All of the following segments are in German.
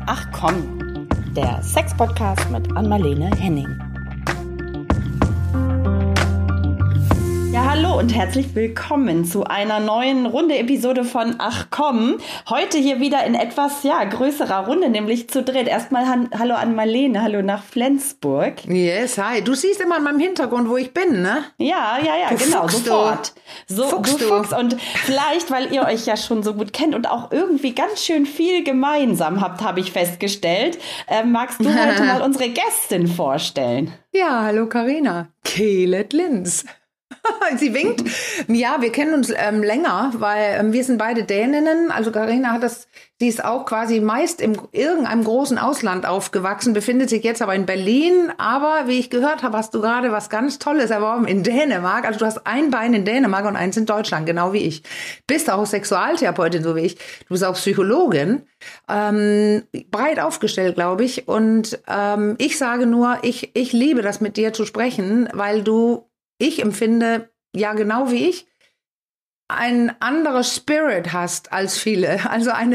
Ach komm, der Sex-Podcast mit Anmalene Henning. Ja, hallo und herzlich willkommen zu einer neuen Runde-Episode von Ach komm. Heute hier wieder in etwas größerer Runde, nämlich zu dritt. Erstmal hallo an Marlene, hallo nach Flensburg. Yes, hi. Du siehst immer an meinem Hintergrund, wo ich bin, ne? Ja, genau, sofort. Du Fuchs. Und vielleicht, weil ihr euch ja schon so gut kennt und auch irgendwie ganz schön viel gemeinsam habt, habe ich festgestellt, magst du heute mal unsere Gästin vorstellen? Ja, hallo Carina. Kelet Linz. Sie winkt. Ja, wir kennen uns länger, weil wir sind beide Däninnen. Also Carina sie ist auch quasi meist in irgendeinem großen Ausland aufgewachsen, befindet sich jetzt aber in Berlin. Aber wie ich gehört habe, hast du gerade was ganz Tolles erworben in Dänemark. Also du hast ein Bein in Dänemark und eins in Deutschland, genau wie ich. Bist auch Sexualtherapeutin, so wie ich. Du bist auch Psychologin. Breit aufgestellt, glaube ich. Und ich sage nur, ich liebe das mit dir zu sprechen, weil ich empfinde, ja genau wie ich, ein anderes Spirit hast als viele. Also ein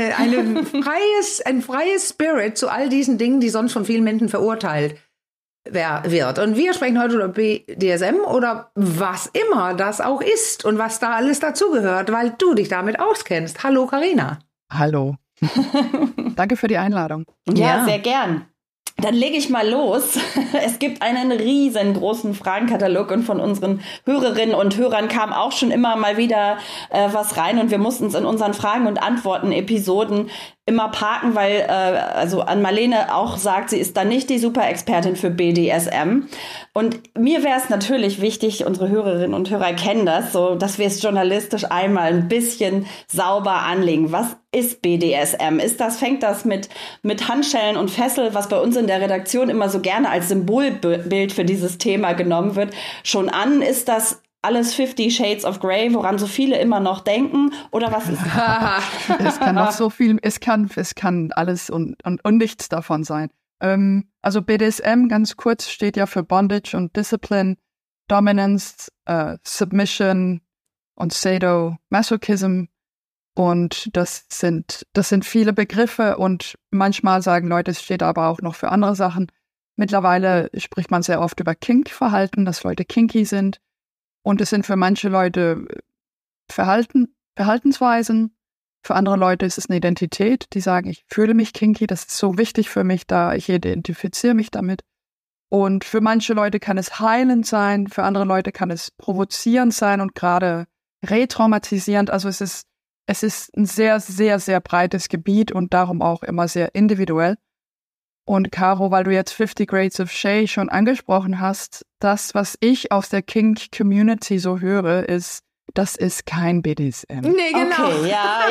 freies Spirit zu all diesen Dingen, die sonst von vielen Menschen verurteilt wird. Und wir sprechen heute über BDSM oder was immer das auch ist und was da alles dazugehört, weil du dich damit auskennst. Hallo Carina. Hallo. Danke für die Einladung. Ja, sehr gern. Dann lege ich mal los. Es gibt einen riesengroßen Fragenkatalog und von unseren Hörerinnen und Hörern kam auch schon immer mal wieder was rein und wir mussten es in unseren Fragen- und Antworten-Episoden immer parken, weil also an Marlene auch sagt, sie ist da nicht die Super-Expertin für BDSM. Und mir wäre es natürlich wichtig, unsere Hörerinnen und Hörer kennen das, so dass wir es journalistisch einmal ein bisschen sauber anlegen. Was ist BDSM? Fängt das mit Handschellen und Fessel, was bei uns in der Redaktion immer so gerne als Symbolbild für dieses Thema genommen wird, schon an? Ist das alles 50 Shades of Grey, woran so viele immer noch denken? Oder was ist das? Es kann noch so viel, es kann alles und nichts davon sein. Also BDSM, ganz kurz, steht ja für Bondage und Discipline, Dominance, Submission und Sadomasochism. Und das sind viele Begriffe und manchmal sagen Leute, es steht aber auch noch für andere Sachen. Mittlerweile spricht man sehr oft über Kink-Verhalten, dass Leute kinky sind. Und es sind für manche Leute Verhaltensweisen. Für andere Leute ist es eine Identität, die sagen, ich fühle mich kinky, das ist so wichtig für mich, da ich identifiziere mich damit. Und für manche Leute kann es heilend sein, für andere Leute kann es provozierend sein und gerade retraumatisierend. Also es ist ein sehr, sehr, sehr breites Gebiet und darum auch immer sehr individuell. Und Caro, weil du jetzt 50 Grades of Shay schon angesprochen hast, das, was ich aus der Kink-Community so höre, ist, das ist kein BDSM. Nee, genau. Okay, ja.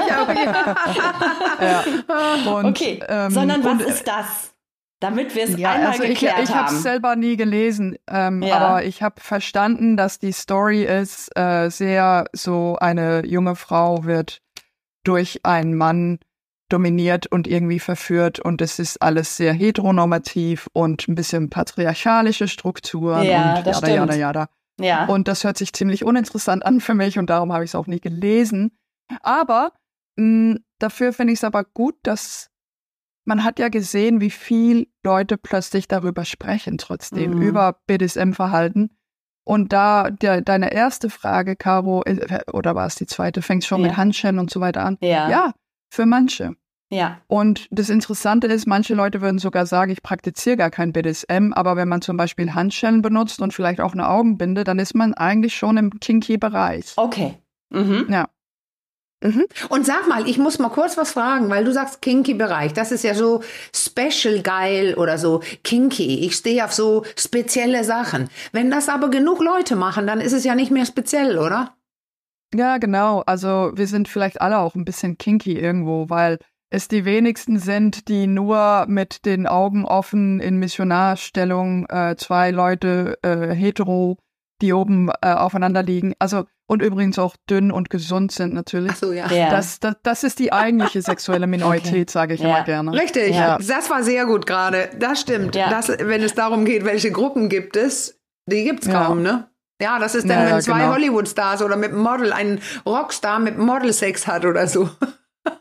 Und, okay, sondern was ist das? Damit wir es einmal geklärt haben. Ich habe es selber nie gelesen, aber ich habe verstanden, dass die Story ist, sehr so eine junge Frau wird durch einen Mann dominiert und irgendwie verführt und es ist alles sehr heteronormativ und ein bisschen patriarchalische Strukturen und jada. Ja. Und das hört sich ziemlich uninteressant an für mich und darum habe ich es auch nie gelesen. Aber dafür finde ich es aber gut, dass man hat ja gesehen, wie viel Leute plötzlich darüber sprechen trotzdem, über BDSM-Verhalten. Und da deine erste Frage, Caro, oder war es die zweite, fängt schon mit Handschellen und so weiter an. Ja, für manche. Ja. Und das Interessante ist, manche Leute würden sogar sagen, ich praktiziere gar kein BDSM, aber wenn man zum Beispiel Handschellen benutzt und vielleicht auch eine Augenbinde, dann ist man eigentlich schon im Kinky-Bereich. Okay. Ja. Und sag mal, ich muss mal kurz was fragen, weil du sagst Kinky-Bereich, das ist ja so special geil oder so kinky. Ich stehe auf so spezielle Sachen. Wenn das aber genug Leute machen, dann ist es ja nicht mehr speziell, oder? Ja, genau. Also wir sind vielleicht alle auch ein bisschen kinky irgendwo, weil es die wenigsten sind, die nur mit den Augen offen in Missionarstellung, zwei Leute hetero, die oben aufeinander liegen. Also und übrigens auch dünn und gesund sind natürlich. Ach so, ja. Das ist die eigentliche sexuelle Minorität, sage ich immer gerne. Richtig, das war sehr gut gerade. Das stimmt. Ja. Wenn es darum geht, welche Gruppen gibt es, die gibt's kaum, ne? Ja, das ist dann, wenn zwei Hollywood-Stars oder mit einem Model, ein Rockstar mit Model-Sex hat oder so.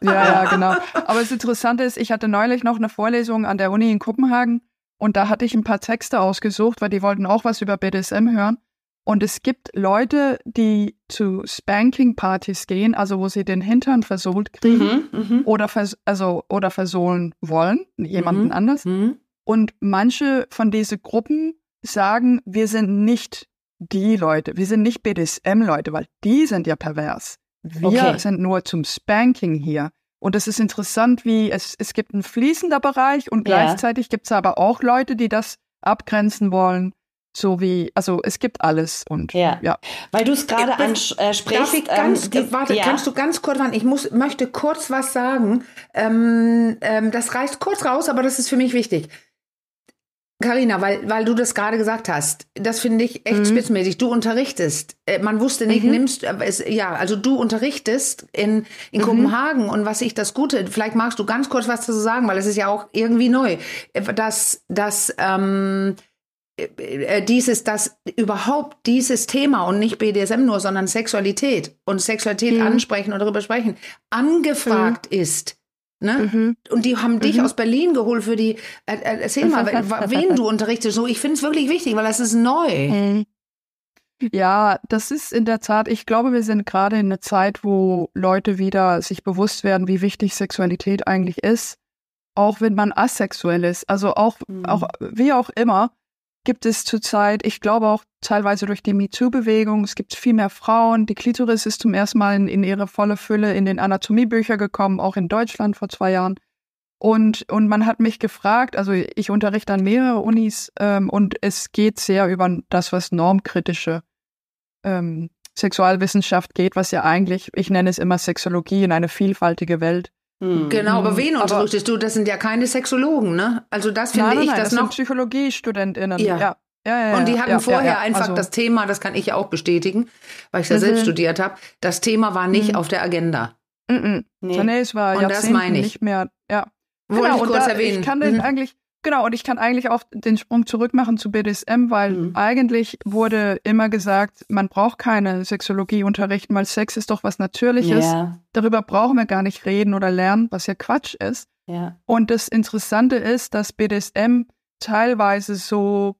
Ja, genau. Aber das Interessante ist, ich hatte neulich noch eine Vorlesung an der Uni in Kopenhagen und da hatte ich ein paar Texte ausgesucht, weil die wollten auch was über BDSM hören. Und es gibt Leute, die zu Spanking-Partys gehen, also wo sie den Hintern versohlt kriegen oder versohlen wollen, jemanden anders. Und manche von diesen Gruppen sagen, wir sind nicht die Leute, wir sind nicht BDSM-Leute, weil die sind ja pervers. Wir sind nur zum Spanking hier. Und es ist interessant, wie es gibt einen fließender Bereich und gleichzeitig gibt es aber auch Leute, die das abgrenzen wollen. So wie, also es gibt alles und ja. Weil du es gerade ansprichst. Darf ich kannst du ganz kurz warten? Ich möchte kurz was sagen. Das reißt kurz raus, aber das ist für mich wichtig. Carina, weil du das gerade gesagt hast, das finde ich echt spitzmäßig. Du unterrichtest. Man wusste nicht, also du unterrichtest in Kopenhagen und was ich das Gute, vielleicht magst du ganz kurz was dazu sagen, weil es ist ja auch irgendwie neu, dass überhaupt dieses Thema und nicht BDSM nur, sondern Sexualität ansprechen und darüber sprechen, angefragt ist. Ne? Und die haben dich aus Berlin geholt für die, erzähl mal, wen du unterrichtest. So, ich finde es wirklich wichtig, weil das ist neu. Ja, das ist in der Tat, ich glaube, wir sind gerade in einer Zeit, wo Leute wieder sich bewusst werden, wie wichtig Sexualität eigentlich ist, auch wenn man asexuell ist. Also auch wie auch immer, gibt es zurzeit, ich glaube auch teilweise durch die MeToo-Bewegung, es gibt viel mehr Frauen. Die Klitoris ist zum ersten Mal in ihre volle Fülle in den Anatomiebücher gekommen, auch in Deutschland vor 2 Jahren. Und man hat mich gefragt, also ich unterrichte an mehrere Unis und es geht sehr über das, was normkritische Sexualwissenschaft geht, was ja eigentlich, ich nenne es immer Sexologie in eine vielfaltige Welt. Genau, aber wen unterrichtest du? Das sind ja keine Sexologen, ne? Also das finde ich, das sind PsychologiestudentInnen. Ja. Und die hatten vorher einfach das Thema, das kann ich ja auch bestätigen, weil ich ja selbst studiert habe, das Thema war nicht auf der Agenda. Nee, es war Jahrzehnten nicht mehr. Ja. Wollte ich kurz erwähnen. Ich kann den und ich kann eigentlich auch den Sprung zurück machen zu BDSM, weil eigentlich wurde immer gesagt, man braucht keine Sexologie unterrichten, weil Sex ist doch was Natürliches. Yeah. Darüber brauchen wir gar nicht reden oder lernen, was ja Quatsch ist. Yeah. Und das Interessante ist, dass BDSM teilweise so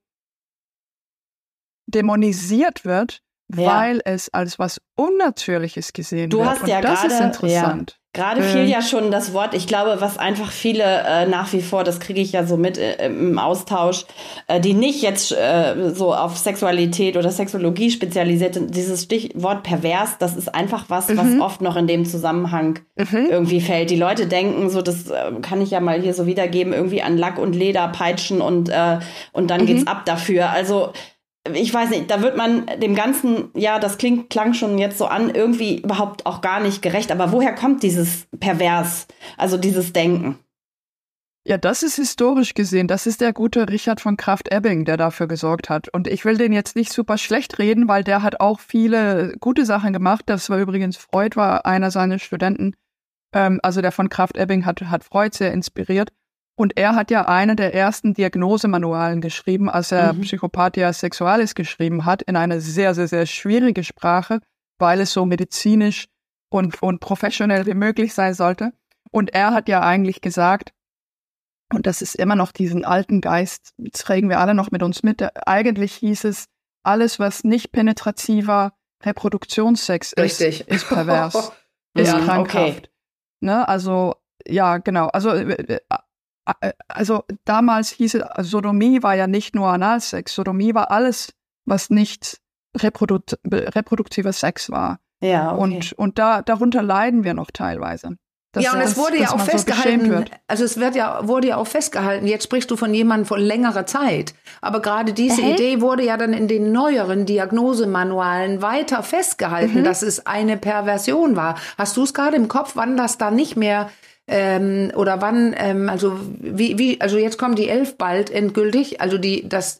dämonisiert wird, weil es als was Unnatürliches gesehen wird. Du hast ja das ist interessant. Gerade fiel ja schon das Wort, ich glaube, was einfach viele nach wie vor, das kriege ich ja so mit im Austausch, die nicht jetzt so auf Sexualität oder Sexologie spezialisiert sind, dieses Stichwort pervers, das ist einfach was oft noch in dem Zusammenhang irgendwie fällt. Die Leute denken, so das kann ich ja mal hier so wiedergeben, irgendwie an Lack und Leder peitschen und dann geht's ab dafür. Also ich weiß nicht, da wird man dem Ganzen, ja, das klang schon jetzt so an, irgendwie überhaupt auch gar nicht gerecht. Aber woher kommt dieses Pervers, also dieses Denken? Ja, das ist historisch gesehen, das ist der gute Richard von Krafft-Ebing, der dafür gesorgt hat. Und ich will den jetzt nicht super schlecht reden, weil der hat auch viele gute Sachen gemacht. Das war übrigens, Freud war einer seiner Studenten. Also der von Krafft-Ebing hat Freud sehr inspiriert. Und er hat ja eine der ersten Diagnosemanualen geschrieben, als er Psychopathia Sexualis geschrieben hat, in eine sehr, sehr, sehr schwierige Sprache, weil es so medizinisch und professionell wie möglich sein sollte. Und er hat ja eigentlich gesagt, und das ist immer noch diesen alten Geist, tragen wir alle noch mit uns mit, eigentlich hieß es, alles, was nicht penetrativer Reproduktionssex ist pervers, ist krankhaft. Ne? Also, ja, genau. Also damals hieß es, Sodomie war ja nicht nur Analsex, Sodomie war alles, was nicht reproduktiver Sex war. Ja, okay. Und darunter leiden wir noch teilweise. Und es wurde ja auch festgehalten, wurde ja auch festgehalten, jetzt sprichst du von jemandem von längerer Zeit, aber gerade diese Idee wurde ja dann in den neueren Diagnosemanualen weiter festgehalten, dass es eine Perversion war. Hast du es gerade im Kopf, wann das da nicht mehr oder wann, also jetzt kommen die 11 bald endgültig, also IDC,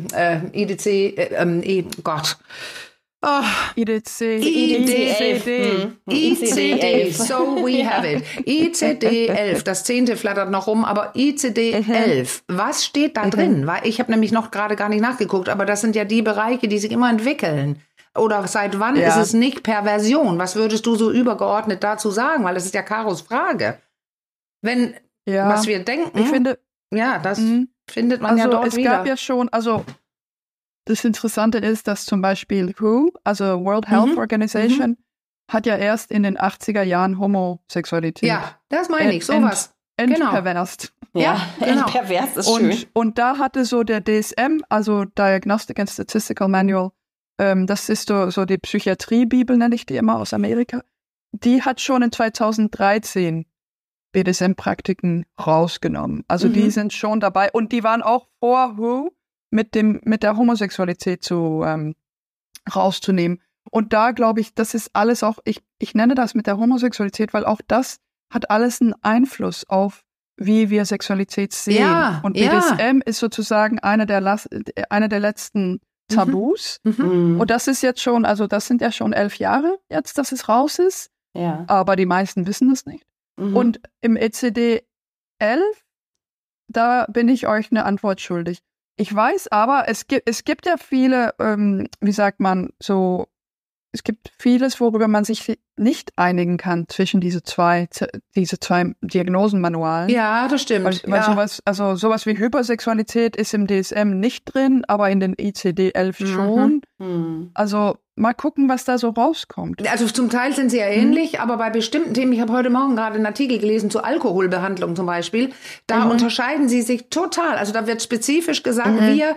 ICD, so we have it. ICD-11, das 10. flattert noch rum, aber ICD-11, was steht da drin? Weil ich habe nämlich noch gerade gar nicht nachgeguckt, aber das sind ja die Bereiche, die sich immer entwickeln. Oder seit wann ist es nicht Perversion? Was würdest du so übergeordnet dazu sagen? Weil das ist ja Karos Frage. Wenn, was wir denken, ich finde, das findet man ja dort wieder. Es gab ja schon, also das Interessante ist, dass zum Beispiel WHO, also World Health Organization, hat ja erst in den 80er Jahren Homosexualität. Ja, das meine ich, sowas. Entperverst. Ja, genau. Pervers ist schön. Und da hatte so der DSM, also Diagnostic and Statistical Manual, das ist so die Psychiatrie-Bibel, nenne ich die immer, aus Amerika, die hat schon in 2013 BDSM-Praktiken rausgenommen. Also die sind schon dabei und die waren auch vor WHO mit der Homosexualität rauszunehmen. Und da glaube ich, das ist alles auch, ich nenne das mit der Homosexualität, weil auch das hat alles einen Einfluss auf, wie wir Sexualität sehen. Ja, und BDSM ist sozusagen eine der letzten Tabus. Und das ist jetzt schon, also das sind ja schon 11 Jahre jetzt, dass es raus ist. Ja. Aber die meisten wissen es nicht. Und im ECD-11, da bin ich euch eine Antwort schuldig. Ich weiß aber, es gibt ja viele, wie sagt man, so, es gibt vieles, worüber man sich nicht einigen kann zwischen diese zwei Diagnosenmanualen. Ja, das stimmt. Weil sowas wie Hypersexualität ist im DSM nicht drin, aber in den ICD-11 schon. Also mal gucken, was da so rauskommt. Also zum Teil sind sie ja ähnlich, aber bei bestimmten Themen, ich habe heute Morgen gerade einen Artikel gelesen zur Alkoholbehandlung zum Beispiel, da unterscheiden sie sich total. Also da wird spezifisch gesagt, wir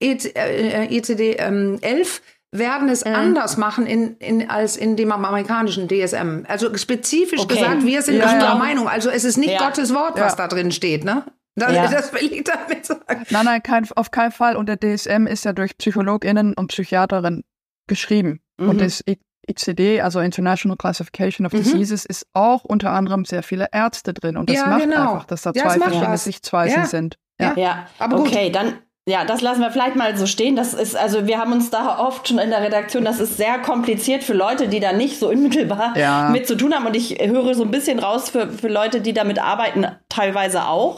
ICD-11 werden es anders machen als in dem amerikanischen DSM. Also spezifisch gesagt, wir sind anderer Meinung. Also es ist nicht Gottes Wort, was da drin steht, ne? Das will ich damit sagen. Nein, auf keinen Fall. Und der DSM ist ja durch PsychologInnen und Psychiaterinnen geschrieben. Und das ICD, also International Classification of Diseases, ist auch unter anderem sehr viele Ärzte drin. Und das macht einfach, dass da zwei verschiedene Sichtweisen sind. Ja, aber gut. Okay, dann das lassen wir vielleicht mal so stehen. Das ist, also wir haben uns da oft schon in der Redaktion, das ist sehr kompliziert für Leute, die da nicht so unmittelbar mit zu tun haben. Und ich höre so ein bisschen raus für Leute, die damit arbeiten, teilweise auch.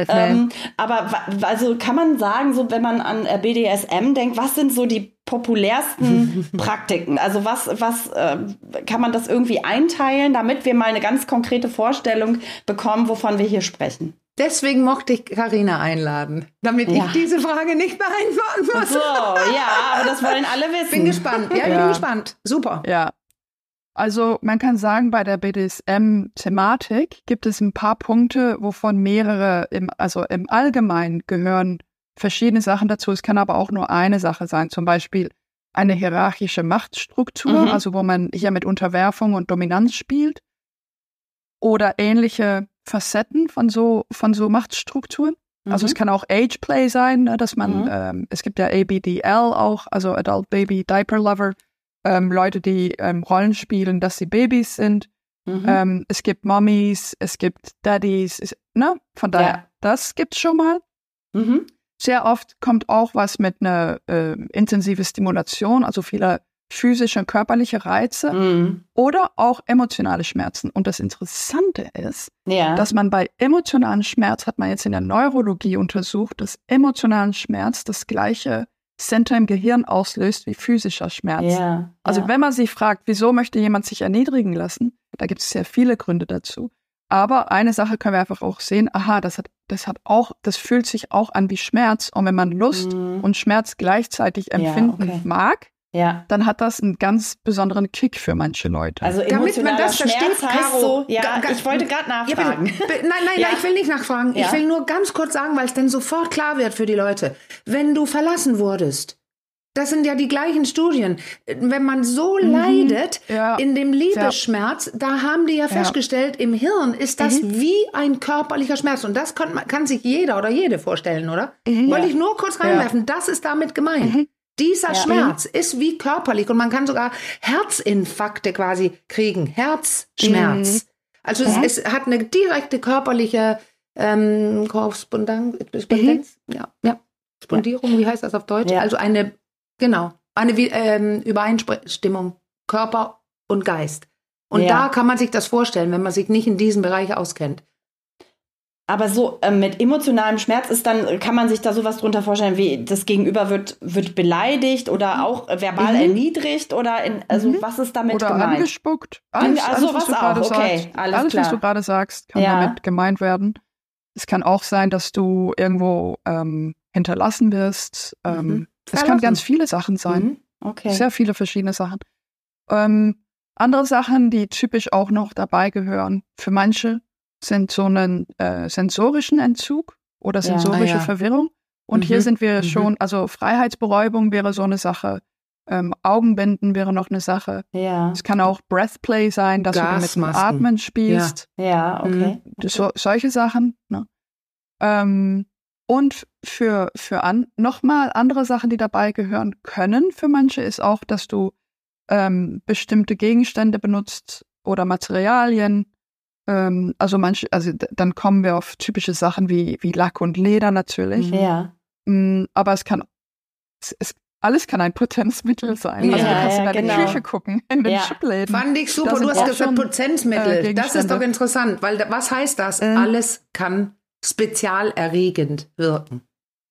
Aber also kann man sagen, so wenn man an BDSM denkt, was sind so die populärsten Praktiken? Also was kann man das irgendwie einteilen, damit wir mal eine ganz konkrete Vorstellung bekommen, wovon wir hier sprechen? Deswegen mochte ich Carina einladen, damit ich diese Frage nicht beantworten muss. So, aber das wollen alle wissen. Bin gespannt. Ja, ich bin gespannt. Super. Ja. Also man kann sagen, bei der BDSM-Thematik gibt es ein paar Punkte, wovon mehrere, im Allgemeinen gehören verschiedene Sachen dazu. Es kann aber auch nur eine Sache sein, zum Beispiel eine hierarchische Machtstruktur, also wo man hier mit Unterwerfung und Dominanz spielt, oder ähnliche Facetten von so Machtstrukturen. Also es kann auch Ageplay sein, ne, dass man, es gibt ja ABDL auch, also Adult Baby Diaper Lover, Leute, die Rollen spielen, dass sie Babys sind. Es gibt Mommies, es gibt Daddies, ne? Von daher, das gibt's schon mal. Sehr oft kommt auch was mit einer intensive Stimulation, also viele physische und körperliche Reize oder auch emotionale Schmerzen. Und das Interessante ist, dass man bei emotionalen Schmerz, hat man jetzt in der Neurologie untersucht, dass emotionalen Schmerz das gleiche Center im Gehirn auslöst wie physischer Schmerz. Also wenn man sich fragt, wieso möchte jemand sich erniedrigen lassen, da gibt es sehr viele Gründe dazu. Aber eine Sache können wir einfach auch sehen, das fühlt sich auch an wie Schmerz. Und wenn man Lust und Schmerz gleichzeitig empfinden mag, dann hat das einen ganz besonderen Kick für manche Leute. Also emotionaler Schmerz heißt so, ich wollte gerade nachfragen. Nein, ich will nicht nachfragen. Ich will nur ganz kurz sagen, weil es dann sofort klar wird für die Leute. Wenn du verlassen wurdest, das sind ja die gleichen Studien. Wenn man so leidet in dem Liebesschmerz, da haben die festgestellt, im Hirn ist das wie ein körperlicher Schmerz. Und das kann sich jeder oder jede vorstellen, oder? Wollte ich nur kurz reinwerfen. Das ist damit gemeint. Dieser Schmerz ist wie körperlich und man kann sogar Herzinfarkte quasi kriegen. Herzschmerz. Also es hat eine direkte körperliche Korrespondenz. Spondierung, wie heißt das auf Deutsch? Also eine Übereinstimmung Körper und Geist. Und da kann man sich das vorstellen, wenn man sich nicht in diesem Bereich auskennt. Aber so mit emotionalem Schmerz kann man sich da sowas drunter vorstellen, wie das Gegenüber wird beleidigt oder auch verbal erniedrigt oder was ist damit oder gemeint? Oder angespuckt. Alles, was du gerade sagst. Alles, was du gerade sagst, kann damit gemeint werden. Es kann auch sein, dass du irgendwo hinterlassen wirst. Es kann ganz viele Sachen sein. Okay. Sehr viele verschiedene Sachen. Andere Sachen, die typisch auch noch dabei gehören, für manche sind so einen sensorischen Entzug oder sensorische Verwirrung. Und hier sind wir schon, also Freiheitsberäubung wäre so eine Sache. Augenbinden wäre noch eine Sache. Ja. Es kann auch Breathplay sein, dass du mit dem Atmen spielst. Ja, okay. Solche Sachen. Ne? Und für nochmal andere Sachen, die dabei gehören können für manche, ist auch, dass du bestimmte Gegenstände benutzt oder Materialien. Dann kommen wir auf typische Sachen wie Lack und Leder natürlich. Ja. Aber alles kann ein Potenzmittel sein. Also du kannst in deine Küche gucken, in den Schubläden. Fand ich super. Du hast gesagt Potenzmittel. Das ist doch interessant, weil was heißt das? Alles kann spezialerregend wirken.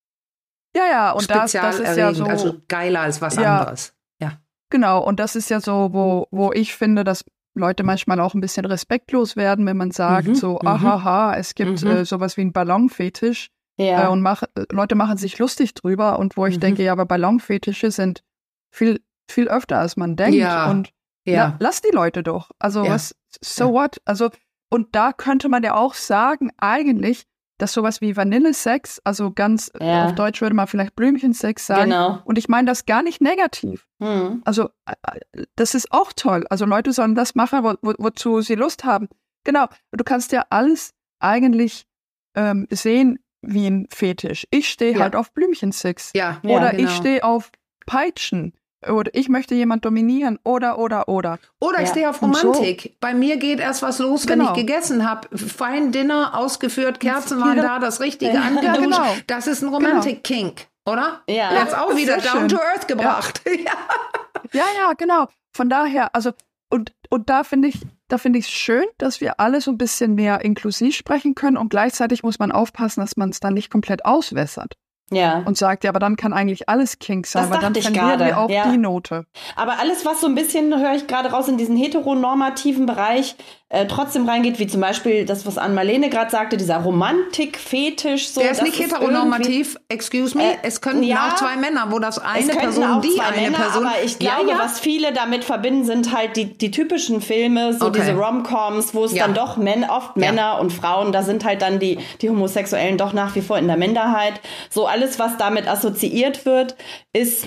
Ja, und das ist ja so, also geiler als was anderes. Ja. Genau, und das ist ja so, wo ich finde, dass Leute manchmal auch ein bisschen respektlos werden, wenn man sagt es gibt sowas wie einen Ballonfetisch und Leute machen sich lustig drüber und wo ich denke, aber Ballonfetische sind viel, viel öfter, als man denkt und lass die Leute doch. Also what? Also und da könnte man ja auch sagen, eigentlich, dass sowas wie Vanillesex, also ganz auf Deutsch würde man vielleicht Blümchensex sagen. Genau. Und ich meine das gar nicht negativ. Also das ist auch toll. Also Leute sollen das machen, wozu sie Lust haben. Genau. Du kannst ja alles eigentlich sehen wie ein Fetisch. Ich stehe halt auf Blümchensex. Oder ich stehe auf Peitschen. Oder ich möchte jemand dominieren. Oder. Oder ich stehe auf Romantik. So. Bei mir geht erst was los, wenn ich gegessen habe. Fein Dinner ausgeführt, Kerzen waren da, das Richtige angeduscht. Genau. Das ist ein Romantik-Kink, oder? Ja. Jetzt auch wieder down to earth gebracht. Ja, genau. Von daher, also, und da finde ich es schön, dass wir alle so ein bisschen mehr inklusiv sprechen können und gleichzeitig muss man aufpassen, dass man es dann nicht komplett auswässert. Ja. Und sagt, aber dann kann eigentlich alles Kink sein, weil dann verlieren wir auch die Note. Aber alles, was so ein bisschen, höre ich gerade raus, in diesen heteronormativen Bereich trotzdem reingeht, wie zum Beispiel das, was Ann-Marlene gerade sagte, dieser Romantik-Fetisch. So, der ist nicht heteronormativ, excuse me, es könnten auch zwei Männer, wo das eine Person, die eine Männer, Person. Aber ich glaube, was viele damit verbinden, sind halt die typischen Filme, so diese Rom-Coms, wo es dann doch oft Männer und Frauen, da sind halt dann die Homosexuellen doch nach wie vor in der Minderheit. So alles, was damit assoziiert wird, ist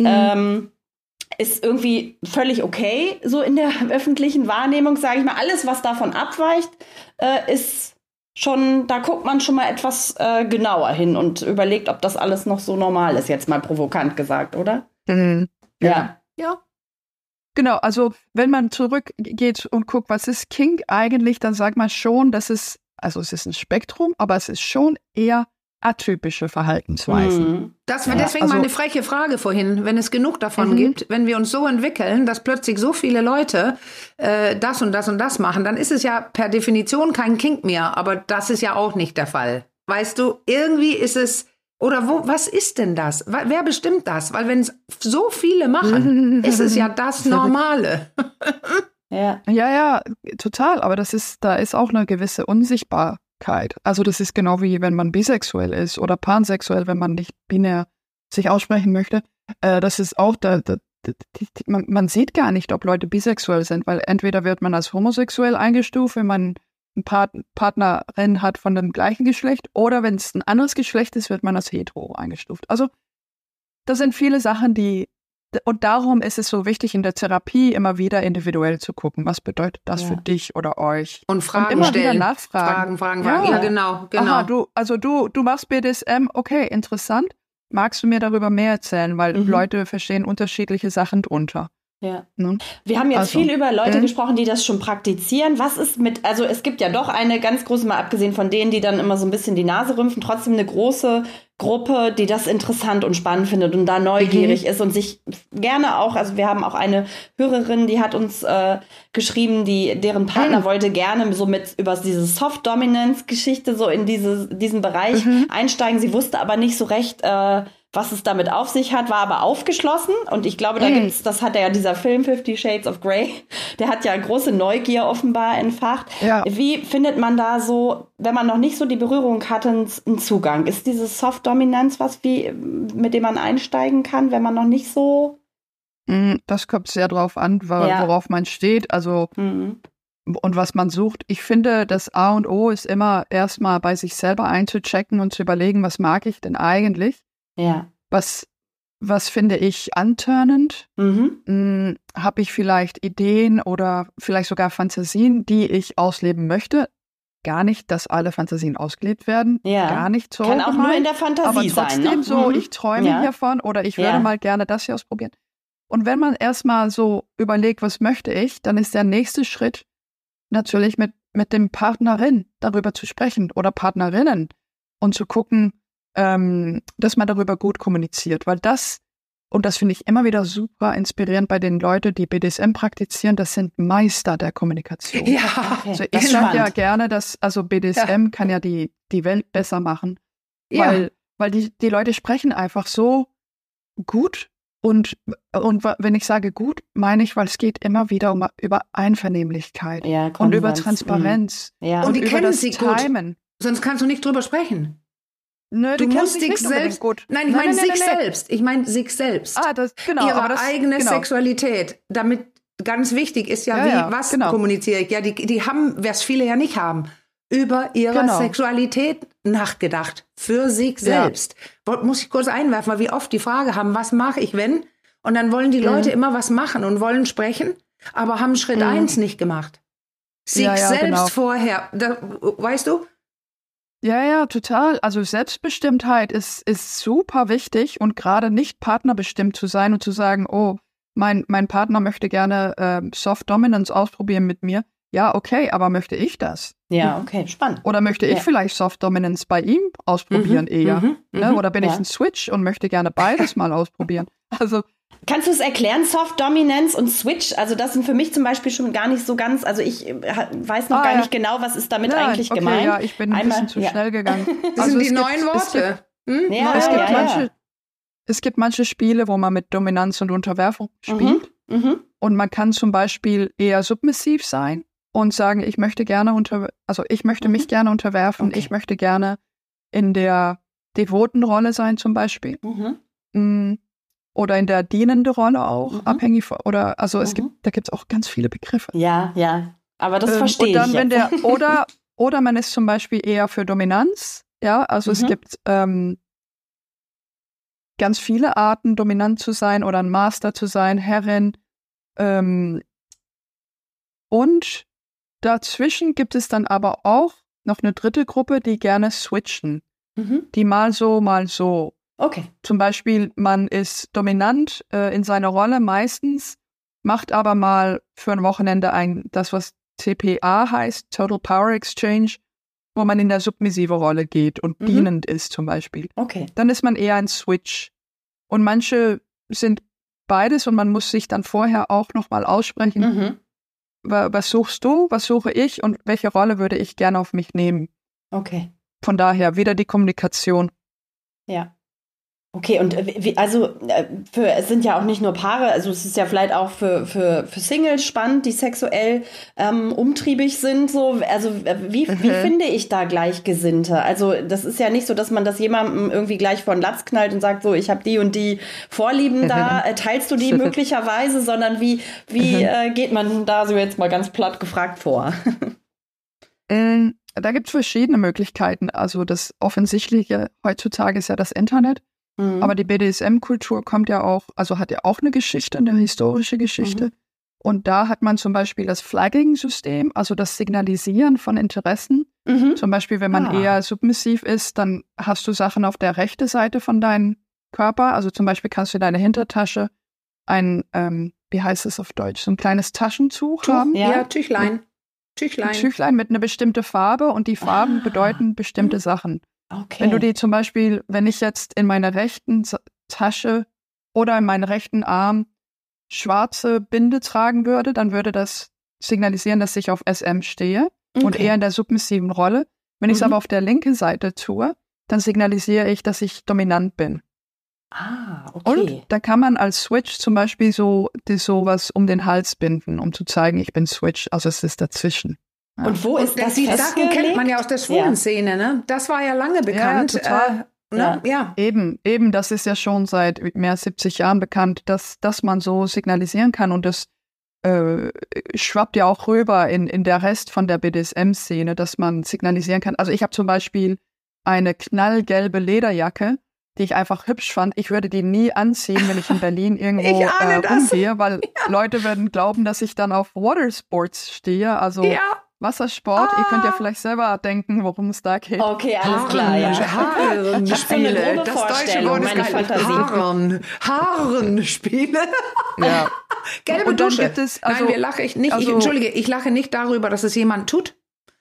irgendwie völlig okay, so in der öffentlichen Wahrnehmung, sage ich mal. Alles, was davon abweicht, ist schon, da guckt man schon mal etwas genauer hin und überlegt, ob das alles noch so normal ist, jetzt mal provokant gesagt, oder? Ja. Genau, also wenn man zurückgeht und guckt, was ist Kink eigentlich, dann sagt man schon, es ist ein Spektrum, aber es ist schon eher atypische Verhaltensweisen. Deswegen meine freche Frage vorhin, wenn es genug davon gibt, wenn wir uns so entwickeln, dass plötzlich so viele Leute das und das und das machen, dann ist es ja per Definition kein Kink mehr, aber das ist ja auch nicht der Fall. Weißt du, irgendwie ist es, was ist denn das? Wer bestimmt das? Weil wenn es so viele machen, ist es ja das Normale. Ja, total, aber da ist auch eine gewisse Unsichtbarkeit. Also das ist genau wie wenn man bisexuell ist oder pansexuell, wenn man nicht binär sich aussprechen möchte. Das ist auch, man sieht gar nicht, ob Leute bisexuell sind, weil entweder wird man als homosexuell eingestuft, wenn man eine Partnerin hat von dem gleichen Geschlecht, oder wenn es ein anderes Geschlecht ist, wird man als hetero eingestuft. Also das sind viele Sachen, und darum ist es so wichtig, in der Therapie immer wieder individuell zu gucken, was bedeutet das für dich oder euch. Und Fragen immer stellen. Wieder nachfragen. Fragen. Ja, genau. Aha, du machst BDSM, okay, interessant. Magst du mir darüber mehr erzählen? Weil Leute verstehen unterschiedliche Sachen drunter. Ja. Ne? Wir haben jetzt viel über Leute gesprochen, die das schon praktizieren. Was ist also es gibt ja doch eine ganz große, mal abgesehen von denen, die dann immer so ein bisschen die Nase rümpfen, trotzdem eine große Gruppe, die das interessant und spannend findet und da neugierig ist und sich gerne auch, also wir haben auch eine Hörerin, die hat uns geschrieben, deren Partner wollte gerne so mit über diese Soft-Dominance-Geschichte so in diesen Bereich einsteigen. Sie wusste aber nicht so recht, was es damit auf sich hat, war aber aufgeschlossen. Und ich glaube, da gibt's, das hat ja dieser Film 50 Shades of Grey, der hat ja große Neugier offenbar entfacht. Ja. Wie findet man da so, wenn man noch nicht so die Berührung hatte, einen Zugang? Ist diese Soft-Dominanz mit dem man einsteigen kann, wenn man noch nicht so... Das kommt sehr drauf an, worauf man steht, also und was man sucht. Ich finde, das A und O ist immer erstmal bei sich selber einzuchecken und zu überlegen, was mag ich denn eigentlich? Ja. Was finde ich antörnend? Habe ich vielleicht Ideen oder vielleicht sogar Fantasien, die ich ausleben möchte? Gar nicht, dass alle Fantasien ausgelebt werden. Ja. Gar nicht so. Kann auch nur in der Fantasie sein. Aber trotzdem sein, ne? so, ich träume hiervon oder ich würde mal gerne das hier ausprobieren. Und wenn man erstmal so überlegt, was möchte ich, dann ist der nächste Schritt natürlich mit dem Partnerin darüber zu sprechen oder Partnerinnen und zu gucken, dass man darüber gut kommuniziert, weil das finde ich immer wieder super inspirierend bei den Leuten, die BDSM praktizieren, das sind Meister der Kommunikation. Ja, okay. Also ich sage ja gerne, dass BDSM kann ja die Welt besser machen, weil die Leute sprechen einfach so gut und wenn ich sage gut, meine ich, weil es geht immer wieder über Einvernehmlichkeit und über Transparenz und die über kennen das sie Timen. Gut, sonst kannst du nicht drüber sprechen. Nö, du musst dich selbst. Gut. Nein, ich meine sich selbst. Ich meine sich selbst. Ihre eigene Sexualität. Damit ganz wichtig ist was kommuniziere ich? Ja, die haben, was viele ja nicht haben, über ihre Sexualität nachgedacht. Für sich selbst. Muss ich kurz einwerfen, weil wir oft die Frage haben, was mache ich, wenn? Und dann wollen die Leute immer was machen und wollen sprechen, aber haben Schritt 1 nicht gemacht. Sich selbst vorher, weißt du? Ja, total. Also Selbstbestimmtheit ist super wichtig und gerade nicht partnerbestimmt zu sein und zu sagen, oh, mein Partner möchte gerne Soft Dominance ausprobieren mit mir. Ja, okay, aber möchte ich das? Ja, okay, spannend. Oder möchte ich vielleicht Soft Dominance bei ihm ausprobieren eher? Oder bin ich ein Switch und möchte gerne beides mal ausprobieren? Also kannst du es erklären, Soft Dominance und Switch? Also das sind für mich zum Beispiel schon gar nicht so ganz, also ich weiß noch gar nicht genau, was ist damit eigentlich gemeint. Ja, ich bin ein bisschen zu schnell gegangen. Das sind die neuen Worte. Es gibt manche Spiele, wo man mit Dominanz und Unterwerfung spielt. Und man kann zum Beispiel eher submissiv sein und sagen, ich möchte gerne mich gerne unterwerfen, ich möchte gerne in der devoten Rolle sein zum Beispiel. Oder in der dienende Rolle auch, abhängig von, oder, also da gibt es auch ganz viele Begriffe. Ja, aber das verstehe ich. Und dann, oder man ist zum Beispiel eher für Dominanz, also es gibt ganz viele Arten, dominant zu sein oder ein Master zu sein, Herrin. Und dazwischen gibt es dann aber auch noch eine dritte Gruppe, die gerne switchen. Die mal so, mal so. Okay. Zum Beispiel, man ist dominant in seiner Rolle meistens, macht aber mal für ein Wochenende das, was TPA heißt, Total Power Exchange, wo man in der submissive Rolle geht und dienend ist zum Beispiel. Okay. Dann ist man eher ein Switch. Und manche sind beides und man muss sich dann vorher auch nochmal aussprechen. Was suchst du, was suche ich und welche Rolle würde ich gerne auf mich nehmen? Okay. Von daher wieder die Kommunikation. Ja. Okay, und es sind ja auch nicht nur Paare, also es ist ja vielleicht auch für Singles spannend, die sexuell umtriebig sind. So, also wie finde ich da Gleichgesinnte? Also das ist ja nicht so, dass man das jemandem irgendwie gleich vor den Latz knallt und sagt, so, ich habe die und die Vorlieben da, teilst du die möglicherweise, sondern wie geht man da so jetzt mal ganz platt gefragt vor? Da gibt es verschiedene Möglichkeiten. Also das Offensichtliche heutzutage ist ja das Internet. Aber die BDSM-Kultur hat ja auch eine Geschichte, eine historische Geschichte. Und da hat man zum Beispiel das Flagging-System, also das Signalisieren von Interessen. Zum Beispiel, wenn man eher submissiv ist, dann hast du Sachen auf der rechten Seite von deinem Körper. Also zum Beispiel kannst du in deiner Hintertasche ein wie heißt es auf Deutsch, so ein kleines Taschentuch haben. Ja, Tüchlein. Ein Tüchlein mit einer bestimmten Farbe und die Farben bedeuten bestimmte Sachen. Okay. Wenn du die zum Beispiel, wenn ich jetzt in meiner rechten Tasche oder in meinen rechten Arm schwarze Binde tragen würde, dann würde das signalisieren, dass ich auf SM stehe und eher in der submissiven Rolle. Wenn ich es aber auf der linken Seite tue, dann signalisiere ich, dass ich dominant bin. Ah, okay. Und da kann man als Switch zum Beispiel sowas um den Hals binden, um zu zeigen, ich bin Switch, also es ist dazwischen. Ja. Und wo ist das die Sachen festgelegt? kennt man ja aus der schwulen Szene, ne? Das war ja lange bekannt. Ja, total. Ja. Eben, das ist ja schon seit mehr als 70 Jahren bekannt, dass man so signalisieren kann und das schwappt ja auch rüber in der Rest von der BDSM-Szene, dass man signalisieren kann. Also ich habe zum Beispiel eine knallgelbe Lederjacke, die ich einfach hübsch fand. Ich würde die nie anziehen, wenn ich in Berlin irgendwo rumgehe, weil Leute würden glauben, dass ich dann auf Watersports stehe, also Wassersport. Ihr könnt ja vielleicht selber denken, worum es da geht. Okay, alles klar, ja. Haarenspiele. Das deutsche Wort ist geil. Haarenspiele. Ja. Gelbe und dann Dusche. Gibt es, Nein, wir lache ich nicht. Entschuldige, ich lache nicht darüber, dass es jemand tut.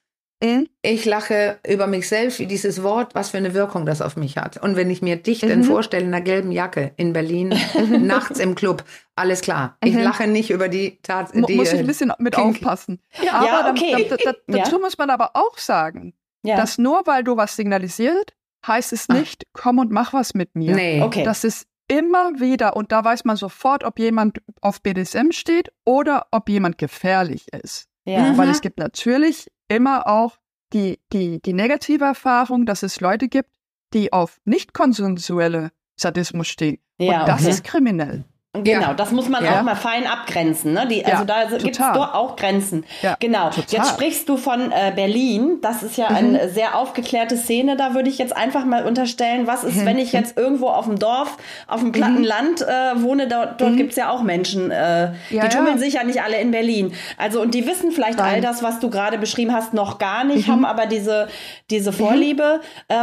Ich lache über mich selbst, wie dieses Wort, was für eine Wirkung das auf mich hat. Und wenn ich mir dich denn vorstelle, in einer gelben Jacke in Berlin, nachts im Club, alles klar. Ich lache nicht über die Tatsache. Muss ich ein bisschen mit aufpassen. Ja, aber okay. Dazu muss man aber auch sagen, dass nur weil du was signalisiert, heißt es nicht, komm und mach was mit mir. Nee. Okay. Das ist immer wieder, und da weiß man sofort, ob jemand auf BDSM steht oder ob jemand gefährlich ist. Ja. Weil es gibt natürlich immer auch die negative Erfahrung, dass es Leute gibt, die auf nicht konsensuelle Sadismus stehen. Ja, und das ist kriminell. Genau, das muss man auch mal fein abgrenzen. Ne? Also da gibt es doch auch Grenzen. Ja, genau. Total. Jetzt sprichst du von Berlin. Das ist ja eine sehr aufgeklärte Szene. Da würde ich jetzt einfach mal unterstellen, was ist, wenn ich jetzt irgendwo auf dem Dorf, auf dem platten Land wohne, dort gibt es ja auch Menschen. Die tummeln sich ja nicht alle in Berlin. Also und die wissen vielleicht all das, was du gerade beschrieben hast, noch gar nicht, haben aber diese Vorliebe.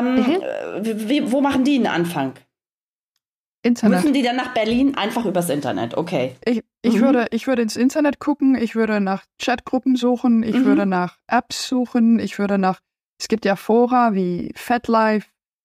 Wo machen die einen Anfang? Internet. Müssen die dann nach Berlin? Einfach übers Internet, okay. Ich würde ins Internet gucken, ich würde nach Chatgruppen suchen, ich würde nach Apps suchen, es gibt ja Fora wie FetLife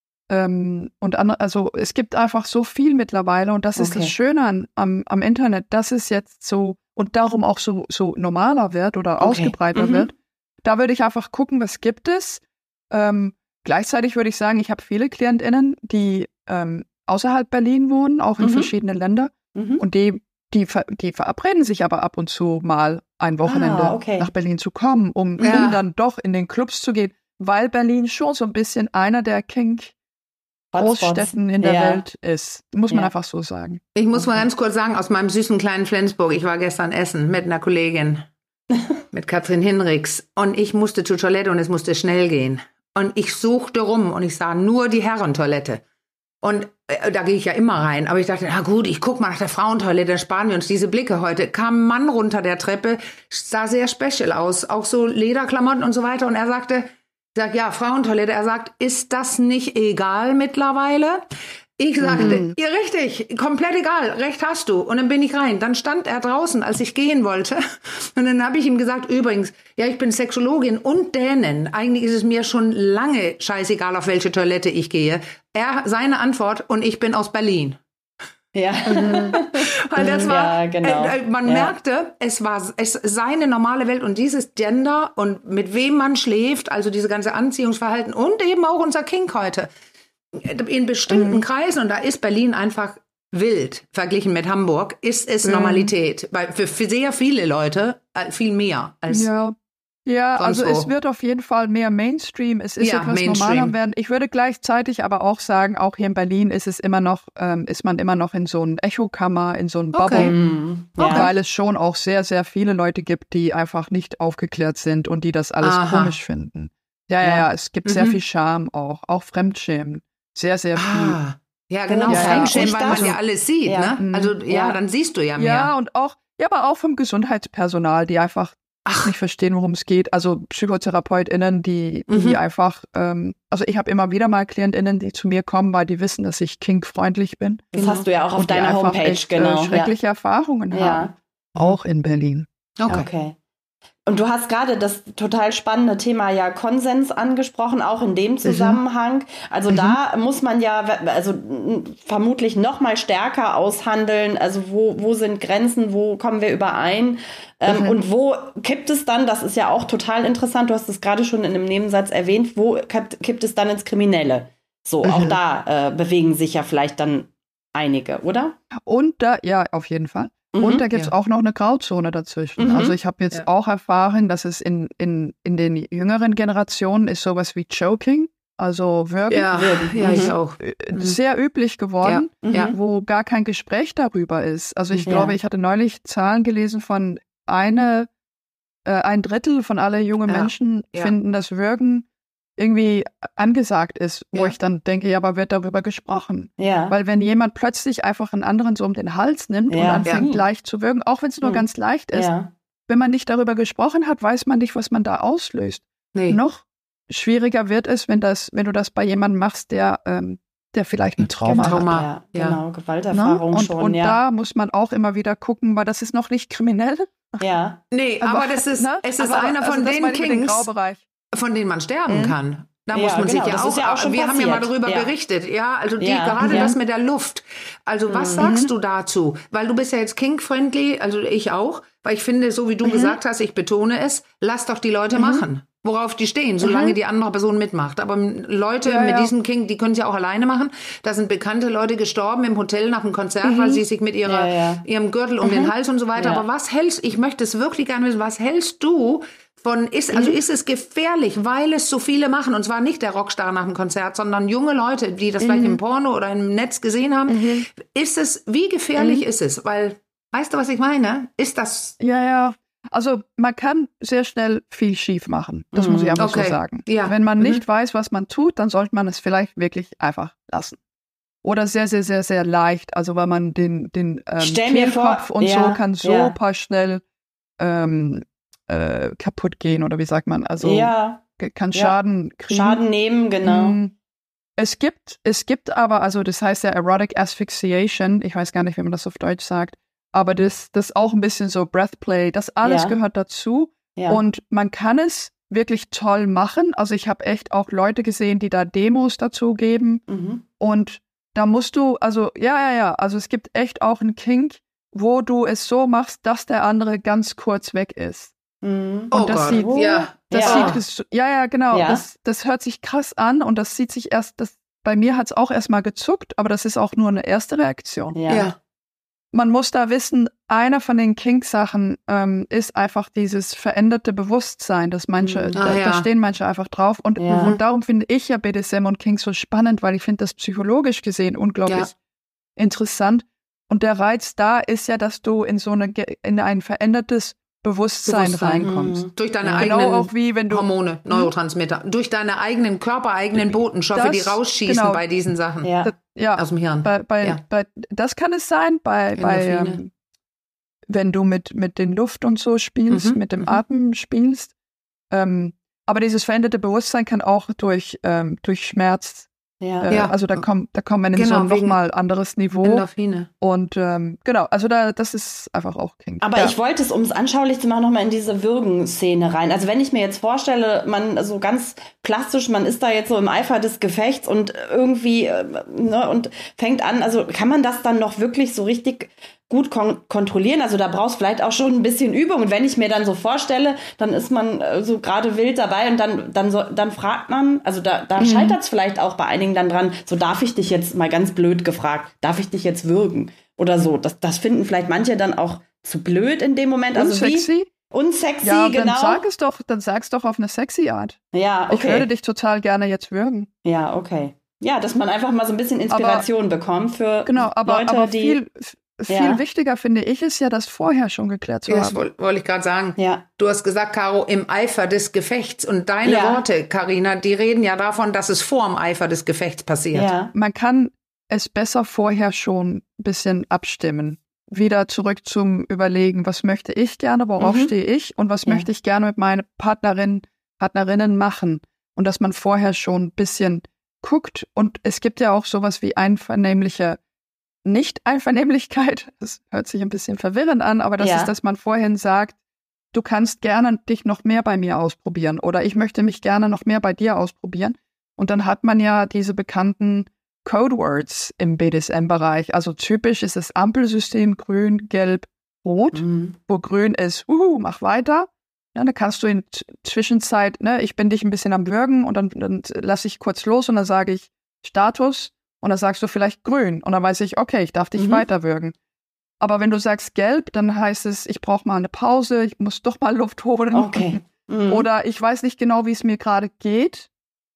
und andere, also es gibt einfach so viel mittlerweile und das ist das Schöne am Internet, dass es jetzt so und darum auch so normaler wird oder ausgebreiter wird. Da würde ich einfach gucken, was gibt es. Gleichzeitig würde ich sagen, ich habe viele KlientInnen, die außerhalb Berlin wohnen, auch in verschiedenen Ländern. Und die verabreden sich aber ab und zu mal ein Wochenende nach Berlin zu kommen, um dann doch in den Clubs zu gehen, weil Berlin schon so ein bisschen einer der Großstädten in der Welt ist. Muss man einfach so sagen. Ich muss mal ganz kurz sagen, aus meinem süßen kleinen Flensburg, ich war gestern essen mit einer Kollegin, mit Katrin Hinrichs, und ich musste zur Toilette und es musste schnell gehen. Und ich suchte rum und ich sah nur die Herrentoilette. Und da gehe ich ja immer rein. Aber ich dachte, na gut, ich gucke mal nach der Frauentoilette, dann sparen wir uns diese Blicke heute. Kam ein Mann runter der Treppe, sah sehr special aus, auch so Lederklamotten und so weiter. Und er sagte, ja, Frauentoilette. Er sagt, ist das nicht egal mittlerweile? Ich sagte, ja richtig, komplett egal, recht hast du. Und dann bin ich rein. Dann stand er draußen, als ich gehen wollte. Und dann habe ich ihm gesagt, übrigens, ja, ich bin Sexologin und Dänin. Eigentlich ist es mir schon lange scheißegal, auf welche Toilette ich gehe. Seine Antwort, und ich bin aus Berlin. Ja. Weil das war, ja, genau. Man merkte, es war seine normale Welt und dieses Gender und mit wem man schläft, also diese ganze Anziehungsverhalten und eben auch unser Kink heute. In bestimmten Kreisen, und da ist Berlin einfach wild, verglichen mit Hamburg, ist es Normalität. Weil für sehr viele Leute viel mehr als Ja, also es wird auf jeden Fall mehr Mainstream. Es ist etwas normaler werden. Ich würde gleichzeitig aber auch sagen, auch hier in Berlin ist es immer noch, ist man immer noch in so einem Echokammer, in so einem Bubble, weil es schon auch sehr, sehr viele Leute gibt, die einfach nicht aufgeklärt sind und die das alles komisch finden. Ja, es gibt sehr viel Scham auch Fremdschämen. Sehr, sehr viel. Ja, genau, Fremdschämen, weil man ja alles sieht, ne? Also, dann siehst du ja mehr. Ja, aber auch vom Gesundheitspersonal, die einfach nicht verstehen, worum es geht. Also PsychotherapeutInnen, die einfach, also ich habe immer wieder mal KlientInnen, die zu mir kommen, weil die wissen, dass ich kinkfreundlich bin. Das hast du ja auch auf deiner Homepage, schreckliche Erfahrungen haben. auch in Berlin. Okay. Und du hast gerade das total spannende Thema ja Konsens angesprochen, auch in dem Zusammenhang. Also da muss man ja vermutlich noch mal stärker aushandeln. Also wo sind Grenzen, wo kommen wir überein? Und wo kippt es dann, das ist ja auch total interessant, du hast es gerade schon in einem Nebensatz erwähnt, wo kippt es dann ins Kriminelle? So, auch da bewegen sich ja vielleicht dann einige, oder? Und da, ja, auf jeden Fall. Und da gibt es auch noch eine Grauzone dazwischen. Also ich habe jetzt auch erfahren, dass es in den jüngeren Generationen ist sowas wie Choking, also Würgen. Ja, ich auch. Sehr üblich geworden, wo gar kein Gespräch darüber ist. Also ich glaube, ich hatte neulich Zahlen gelesen von ein Drittel von alle junge Menschen finden, dass Würgen irgendwie angesagt ist, wo ich dann denke, ja, aber wird darüber gesprochen. Ja. Weil wenn jemand plötzlich einfach einen anderen so um den Hals nimmt und anfängt leicht zu würgen, auch wenn es nur ganz leicht ist, wenn man nicht darüber gesprochen hat, weiß man nicht, was man da auslöst. Nee. Noch schwieriger wird es, wenn du das bei jemandem machst, der vielleicht ein Trauma hat. Ja, genau, Gewalterfahrung schon. Und da muss man auch immer wieder gucken, weil das ist noch nicht kriminell. Ja. Nee, aber das ist, es ist einer von den Kings, von denen man sterben kann. Da muss man sich ja auch wir haben ja mal darüber berichtet, also gerade das mit der Luft. Also was sagst du dazu? Weil du bist ja jetzt King-friendly, also ich auch, weil ich finde, so wie du gesagt hast, ich betone es, lass doch die Leute machen, worauf die stehen, solange die andere Person mitmacht. Aber Leute mit diesem King, die können es ja auch alleine machen. Da sind bekannte Leute gestorben im Hotel nach einem Konzert, weil sie sich mit ihrem Gürtel um den Hals und so weiter. Aber ich möchte es wirklich gerne wissen, was hältst du ist es gefährlich, weil es so viele machen, und zwar nicht der Rockstar nach dem Konzert, sondern junge Leute, die das vielleicht im Porno oder im Netz gesehen haben. Wie gefährlich ist es? Weil, weißt du, was ich meine? Ist das... Ja. Also man kann sehr schnell viel schief machen. Das muss ich einfach so sagen. Ja. Wenn man nicht weiß, was man tut, dann sollte man es vielleicht wirklich einfach lassen. Oder sehr, sehr, sehr, sehr leicht. Also weil man den Kehlkopf und so kann super schnell kaputt gehen, oder wie sagt man? Also kann Schaden kriegen. Schaden nehmen, genau. Es gibt aber, also das heißt ja Erotic Asphyxiation, ich weiß gar nicht, wie man das auf Deutsch sagt, aber das auch ein bisschen so Breathplay, das alles gehört dazu. Ja. Und man kann es wirklich toll machen. Also ich habe echt auch Leute gesehen, die da Demos dazu geben. Und da musst du, also also es gibt echt auch einen Kink, wo du es so machst, dass der andere ganz kurz weg ist. Und das sieht, genau. Ja. Das hört sich krass an und das sieht sich bei mir hat es auch erstmal gezuckt, aber das ist auch nur eine erste Reaktion. Ja. Man muss da wissen, einer von den Kink-Sachen ist einfach dieses veränderte Bewusstsein, dass manche, da stehen manche einfach drauf. Und darum finde ich ja BDSM und Kink so spannend, weil ich finde das psychologisch gesehen unglaublich interessant. Und der Reiz da ist ja, dass du in ein verändertes Bewusstsein reinkommst. Durch deine eigenen auch wie wenn du Hormone, Neurotransmitter, durch deine eigenen körpereigenen Botenstoffe, die rausschießen bei diesen Sachen aus dem Hirn. Das kann es sein, wenn du mit den Luft und so spielst, mit dem Atem spielst. Aber dieses veränderte Bewusstsein kann auch durch Schmerz. Also da kommt man in so ein nochmal anderes Niveau. Endorphine. Und also das ist einfach auch Kink. Aber ich wollte es, um es anschaulich zu machen, nochmal in diese Würgen-Szene rein. Also wenn ich mir jetzt vorstelle, man so ganz plastisch, man ist da jetzt so im Eifer des Gefechts und irgendwie und fängt an, also kann man das dann noch wirklich so richtig gut kontrollieren? Also da brauchst du vielleicht auch schon ein bisschen Übung. Und wenn ich mir dann so vorstelle, dann ist man so gerade wild dabei und dann fragt man, also da scheitert es vielleicht auch bei einigen dann dran, so darf ich dich jetzt mal ganz blöd gefragt, darf ich dich jetzt würgen? Oder so. Das finden vielleicht manche dann auch zu blöd in dem Moment. Also unsexy? Unsexy, ja, genau. Dann sag's doch auf eine sexy Art. Ja, okay. Ich würde dich total gerne jetzt würgen. Ja, okay. Ja, dass man einfach mal so ein bisschen Inspiration bekommt für Leute, die... Viel wichtiger finde ich es ja, das vorher schon geklärt zu haben. Das wollte ich gerade sagen. Ja. Du hast gesagt, Caro, im Eifer des Gefechts. Und deine Worte, Carina, die reden ja davon, dass es vor dem Eifer des Gefechts passiert. Ja. Man kann es besser vorher schon ein bisschen abstimmen. Wieder zurück zum Überlegen, was möchte ich gerne, worauf stehe ich und was möchte ich gerne mit meinen Partnerinnen machen. Und dass man vorher schon ein bisschen guckt. Und es gibt ja auch sowas wie einvernehmliche Nicht-Einvernehmlichkeit, das hört sich ein bisschen verwirrend an, aber das ist, dass man vorhin sagt, du kannst gerne dich noch mehr bei mir ausprobieren oder ich möchte mich gerne noch mehr bei dir ausprobieren. Und dann hat man ja diese bekannten Codewords im BDSM-Bereich. Also typisch ist das Ampelsystem grün, gelb, rot, wo grün ist, mach weiter. Ja, dann kannst du in Zwischenzeit, ich bin dich ein bisschen am Würgen und dann lasse ich kurz los und dann sage ich Status und dann sagst du vielleicht grün und dann weiß ich, okay, ich darf dich weiter würgen. Aber wenn du sagst gelb, dann heißt es, ich brauche mal eine Pause, ich muss doch mal Luft holen. Okay. Oder ich weiß nicht genau, wie es mir gerade geht.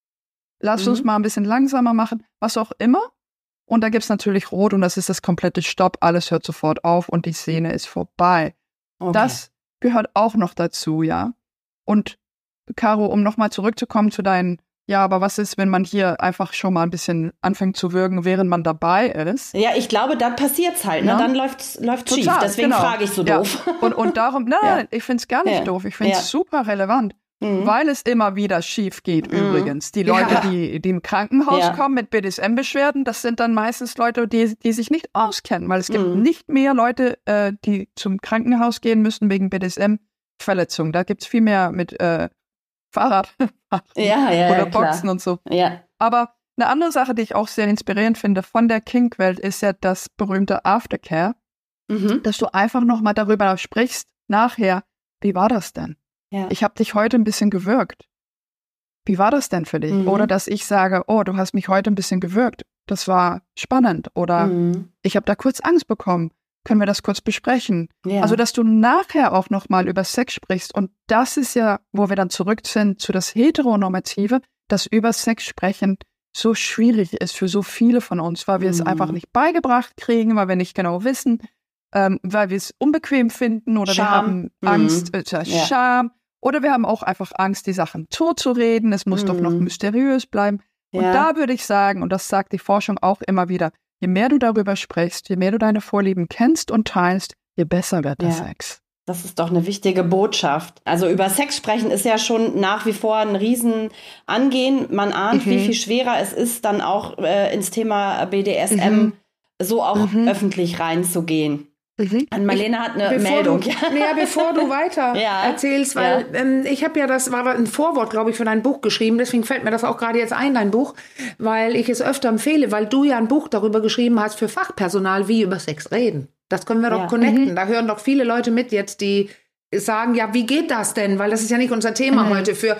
Lass uns mal ein bisschen langsamer machen, was auch immer. Und da gibt es natürlich Rot und das ist das komplette Stopp. Alles hört sofort auf und die Szene ist vorbei. Okay. Das gehört auch noch dazu, ja. Und Caro, um nochmal zurückzukommen zu deinen, aber was ist, wenn man hier einfach schon mal ein bisschen anfängt zu würgen, während man dabei ist? Ja, ich glaube, dann passiert's halt, ne? Dann läuft's schief. Deswegen frage ich so doof. Und darum, nein, ich finde es gar nicht doof. Ich finde es super relevant. Weil es immer wieder schief geht, übrigens. Die Leute, die im Krankenhaus kommen mit BDSM-Beschwerden, das sind dann meistens Leute, die sich nicht auskennen, weil es gibt nicht mehr Leute, die zum Krankenhaus gehen müssen wegen BDSM-Verletzungen. Da gibt es viel mehr mit Fahrrad oder Boxen und so. Ja. Aber eine andere Sache, die ich auch sehr inspirierend finde von der Kink-Welt, ist ja das berühmte Aftercare, dass du einfach nochmal darüber sprichst, nachher, wie war das denn? Ja. Ich habe dich heute ein bisschen gewürgt. Wie war das denn für dich? Oder dass ich sage, oh, du hast mich heute ein bisschen gewürgt. Das war spannend. Oder ich habe da kurz Angst bekommen. Können wir das kurz besprechen? Ja. Also, dass du nachher auch nochmal über Sex sprichst. Und das ist ja, wo wir dann zurück sind zu das Heteronormative, dass über Sex sprechen so schwierig ist für so viele von uns, weil wir es einfach nicht beigebracht kriegen, weil wir nicht genau wissen, weil wir es unbequem finden oder wir haben Angst, Scham. Oder wir haben auch einfach Angst, die Sachen totzureden. Es muss doch noch mysteriös bleiben. Und da würde ich sagen, und das sagt die Forschung auch immer wieder, je mehr du darüber sprichst, je mehr du deine Vorlieben kennst und teilst, je besser wird der Sex. Das ist doch eine wichtige Botschaft. Also über Sex sprechen ist ja schon nach wie vor ein Riesenangehen. Man ahnt, wie viel schwerer es ist, dann auch ins Thema BDSM so auch öffentlich reinzugehen. An Marlene hat eine Meldung. Bevor du weiter erzählst, weil ich habe das war ein Vorwort, glaube ich, für dein Buch geschrieben, deswegen fällt mir das auch gerade jetzt ein, dein Buch, weil ich es öfter empfehle, weil du ja ein Buch darüber geschrieben hast für Fachpersonal, wie über Sex reden. Das können wir doch connecten. Da hören doch viele Leute mit jetzt, die sagen, wie geht das denn? Weil das ist ja nicht unser Thema heute für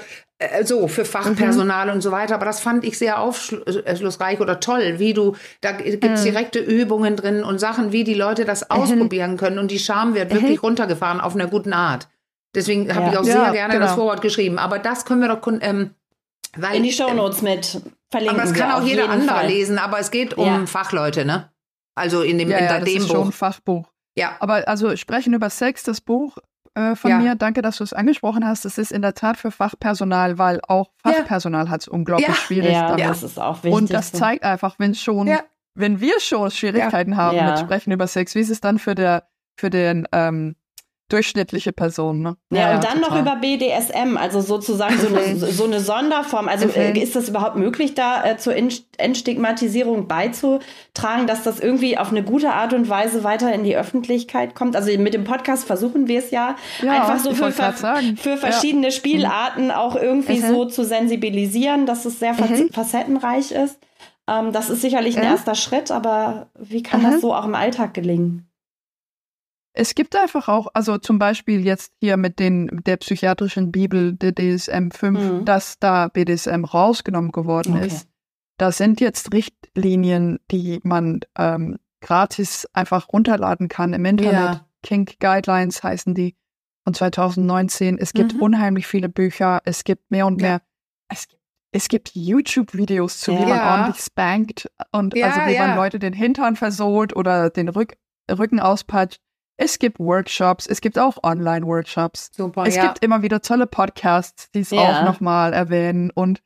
Fachpersonal und so weiter. Aber das fand ich sehr aufschlussreich oder toll, da gibt's direkte Übungen drin und Sachen, wie die Leute das ausprobieren können. Und die Scham wird wirklich runtergefahren auf einer guten Art. Deswegen habe ich auch sehr gerne das Vorwort geschrieben. Aber das können wir doch, weil in die Shownotes mit verlinken. Aber das kann auch jeder andere lesen. Aber es geht um Fachleute, ne? Also in dem Buch. Das ist schon ein Fachbuch. Ja. Aber also Sprechen über Sex, das Buch von mir, danke, dass du es angesprochen hast. Es ist in der Tat für Fachpersonal, weil auch Fachpersonal hat es unglaublich schwierig damit. Das ist auch wichtig. Und das zeigt einfach, wenn wir schon Schwierigkeiten haben mit Sprechen über Sex, wie ist es dann für den durchschnittliche Person, ne? Ja, und dann total. Noch über BDSM, also sozusagen so eine Sonderform. Also ist das überhaupt möglich, da zur Entstigmatisierung beizutragen, dass das irgendwie auf eine gute Art und Weise weiter in die Öffentlichkeit kommt? Also mit dem Podcast versuchen wir es einfach so für verschiedene Spielarten auch irgendwie so zu sensibilisieren, dass es sehr facettenreich ist. Das ist sicherlich ein erster Schritt, aber wie kann das so auch im Alltag gelingen? Es gibt einfach auch, also zum Beispiel jetzt hier mit der psychiatrischen Bibel, der DSM-5, dass da BDSM rausgenommen geworden ist. Da sind jetzt Richtlinien, die man gratis einfach runterladen kann im Internet. Ja. Kink Guidelines heißen die, von 2019. Es gibt unheimlich viele Bücher, es gibt mehr und mehr. Es gibt YouTube-Videos zu, wie man ordentlich spankt und wie man Leute den Hintern versohlt oder den Rücken auspeitscht. Es gibt Workshops, es gibt auch Online-Workshops. Super, es gibt immer wieder tolle Podcasts, die es auch nochmal erwähnen. Und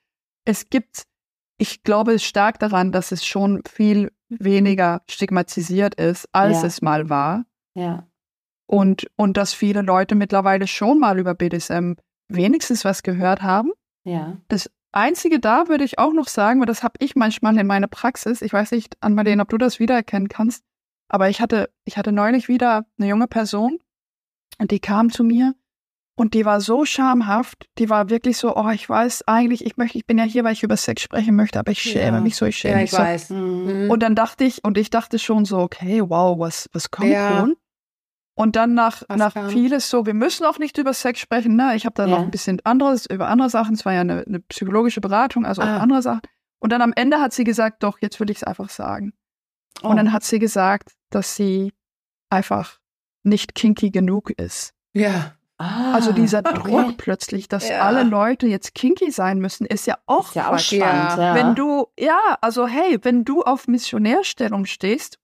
ich glaube stark daran, dass es schon viel weniger stigmatisiert ist, als es mal war. Ja. Und dass viele Leute mittlerweile schon mal über BDSM wenigstens was gehört haben. Ja. Das Einzige da würde ich auch noch sagen, weil das habe ich manchmal in meiner Praxis, ich weiß nicht, Ann-Marlene, ob du das wiedererkennen kannst, Aber ich hatte neulich wieder eine junge Person, und die kam zu mir und die war so schamhaft, die war wirklich so, oh, ich weiß eigentlich, ich bin ja hier, weil ich über Sex sprechen möchte, aber ich schäme mich so, ich schäme mich so. Ja, ich weiß. Mhm. Und dann dachte ich schon so, okay, wow, was kommt nun? Und dann nach vieles so, wir müssen auch nicht über Sex sprechen, ne? Ich habe da noch ein bisschen über andere Sachen, es war ja eine psychologische Beratung, also auch andere Sachen. Und dann am Ende hat sie gesagt, doch, jetzt will ich es einfach sagen. Oh. Und dann hat sie gesagt, dass sie einfach nicht kinky genug ist. Ja. Also dieser Druck plötzlich, dass alle Leute jetzt kinky sein müssen, ist ja auch spannend. Ja. Wenn du, wenn du auf Missionärstellung stehst,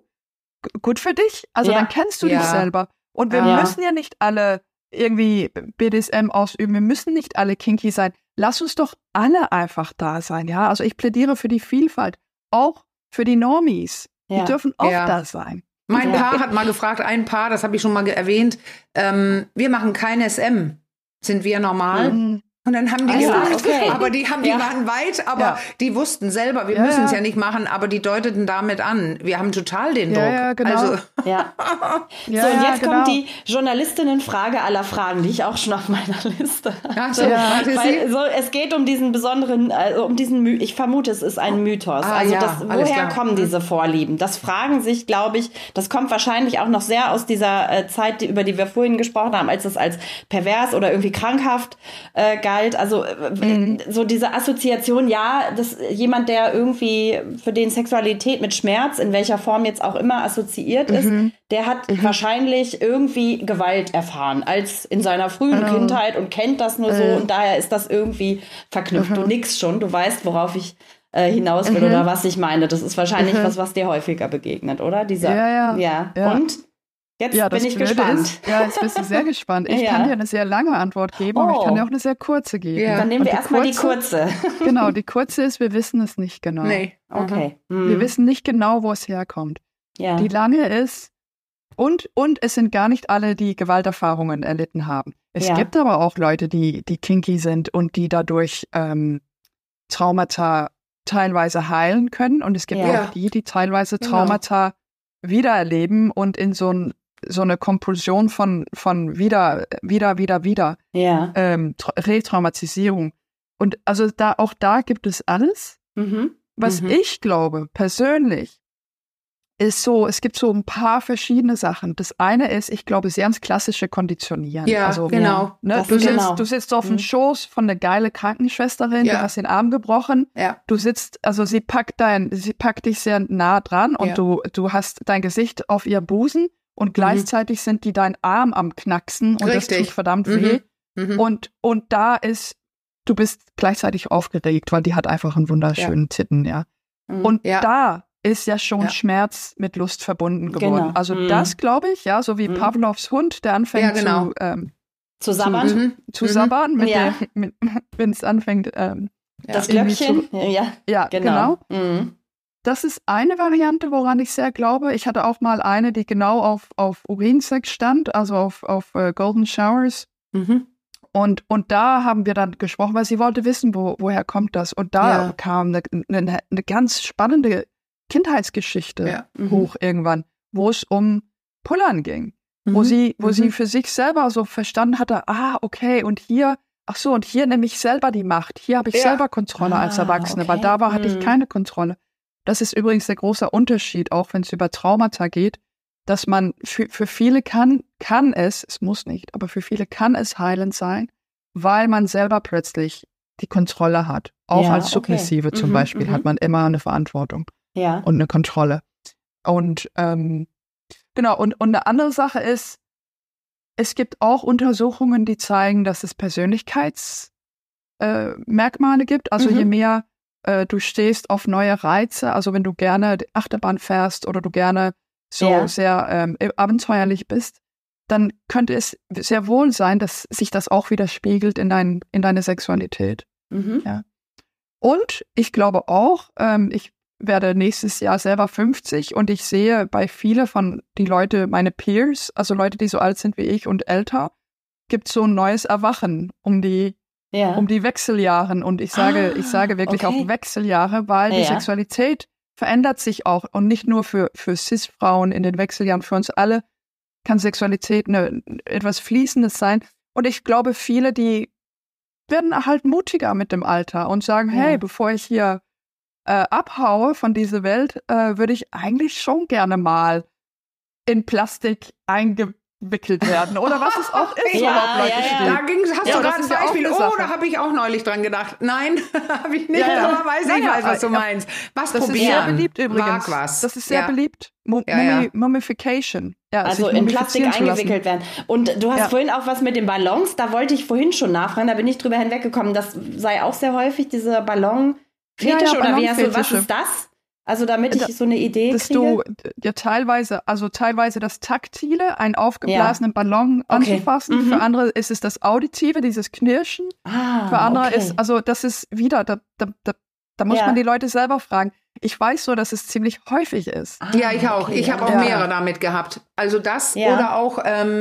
gut für dich. Also dann kennst du dich selber. Und wir müssen ja nicht alle irgendwie BDSM ausüben. Wir müssen nicht alle kinky sein. Lass uns doch alle einfach da sein. Ja, also ich plädiere für die Vielfalt. Auch für die Normies. Die dürfen auch da sein. Mein Paar hat mal gefragt, das habe ich schon mal erwähnt, wir machen kein SM. Sind wir normal? Mhm. Und dann haben die gesagt, aber die waren weit, aber die wussten selber, wir müssen es ja nicht machen, aber die deuteten damit an, wir haben total den Druck. Ja, genau. Also, so, und jetzt kommt die Journalistinnenfrage aller Fragen, die ich auch schon auf meiner Liste habe. Es geht um diesen besonderen, ich vermute, es ist ein Mythos. Woher kommen diese Vorlieben? Das fragen sich, glaube ich, das kommt wahrscheinlich auch noch sehr aus dieser Zeit, über die wir vorhin gesprochen haben, als es als pervers oder irgendwie krankhaft galt. Also so diese Assoziation, dass jemand, der irgendwie für den Sexualität mit Schmerz, in welcher Form jetzt auch immer assoziiert ist, der hat wahrscheinlich irgendwie Gewalt erfahren, als in seiner frühen Kindheit und kennt das nur so und daher ist das irgendwie verknüpft. Du nickst schon, du weißt, worauf ich hinaus will oder was ich meine. Das ist wahrscheinlich was dir häufiger begegnet, oder? Und? Jetzt bin ich gespannt. Jetzt bist du sehr gespannt. Ich kann dir eine sehr lange Antwort geben, aber ich kann dir auch eine sehr kurze geben. Ja. Dann nehmen wir erstmal die kurze. Genau, die kurze ist, wir wissen es nicht genau. Nee. Okay. Wir wissen nicht genau, wo es herkommt. Ja. Die lange ist, und es sind gar nicht alle, die Gewalterfahrungen erlitten haben. Es gibt aber auch Leute, die kinky sind und die dadurch Traumata teilweise heilen können. Und es gibt auch die teilweise Traumata wiedererleben und in so eine Kompulsion von wieder. Retraumatisierung. Und also da gibt es alles. Was ich glaube, persönlich, ist so, es gibt so ein paar verschiedene Sachen. Das eine ist, ich glaube, sehr ans klassische Konditionieren. Ja, also, genau. Ne, du sitzt auf dem Schoß von einer geile Krankenschwesterin, du hast den Arm gebrochen. Ja. Du sitzt, also sie packt dich sehr nah dran und du hast dein Gesicht auf ihr Busen und gleichzeitig sind die dein Arm am Knacksen und das tut verdammt weh. Und da ist, du bist gleichzeitig aufgeregt, weil die hat einfach einen wunderschönen Titten, Und da ist ja schon Schmerz mit Lust verbunden geworden. Genau. Also das glaube ich, so wie Pavlovs Hund, der anfängt zu sabbern. Zu sabbern, wenn es anfängt. Das Glöckchen. Genau. Das ist eine Variante, woran ich sehr glaube. Ich hatte auch mal eine, die genau auf Urinsex stand, also auf Golden Showers. Und da haben wir dann gesprochen, weil sie wollte wissen, woher kommt das. Und da kam eine ganz spannende Kindheitsgeschichte hoch irgendwann, wo es um Pullern ging, wo sie für sich selber so verstanden hatte, okay, und hier nehme ich selber die Macht, hier habe ich selber Kontrolle als Erwachsene, weil hatte ich keine Kontrolle. Das ist übrigens der große Unterschied, auch wenn es über Traumata geht, dass man für viele kann es muss nicht, aber für viele kann es heilend sein, weil man selber plötzlich die Kontrolle hat. Auch als Submissive zum Beispiel hat man immer eine Verantwortung. Und eine Kontrolle. Und genau, und eine andere Sache ist, es gibt auch Untersuchungen, die zeigen, dass es Persönlichkeitsmerkmale gibt. Also je mehr du stehst auf neue Reize, also wenn du gerne die Achterbahn fährst oder du gerne so sehr abenteuerlich bist, dann könnte es sehr wohl sein, dass sich das auch widerspiegelt in deine Sexualität. Ja. Und ich glaube auch, ich werde nächstes Jahr selber 50 und ich sehe bei vielen von die Leute, meine Peers, also Leute, die so alt sind wie ich und älter, gibt es so ein neues Erwachen um die Wechseljahren. Und ich sage wirklich auch Wechseljahre, weil die Sexualität verändert sich auch. Und nicht nur für Cis-Frauen in den Wechseljahren, für uns alle kann Sexualität etwas Fließendes sein. Und ich glaube, viele, die werden halt mutiger mit dem Alter und sagen, hey, bevor ich hier abhaue von dieser Welt, würde ich eigentlich schon gerne mal in Plastik eingewickelt werden. Oder was es auch ist. Da hast du gerade ein Beispiel. Da habe ich auch neulich dran gedacht. Nein, habe ich nicht, aber ich weiß, was du meinst. Was das probieren? Das ist sehr beliebt übrigens. Mag was. Das ist sehr beliebt. Mummification. Ja, also in Plastik eingewickelt werden. Und du hast vorhin auch was mit den Ballons, da wollte ich vorhin schon nachfragen, da bin ich drüber hinweggekommen, das sei auch sehr häufig, diese Ballon-Fetisch oder wie hast du, was ist das? Also damit ich so eine Idee kriege? Teilweise das Taktile, einen aufgeblasenen Ballon anzufassen. Für andere ist es das Auditive, dieses Knirschen. Für andere ist, also das ist wieder, da muss man die Leute selber fragen. Ich weiß so, dass es ziemlich häufig ist. Ja, ich auch. Ich habe auch mehrere damit gehabt. Also das oder auch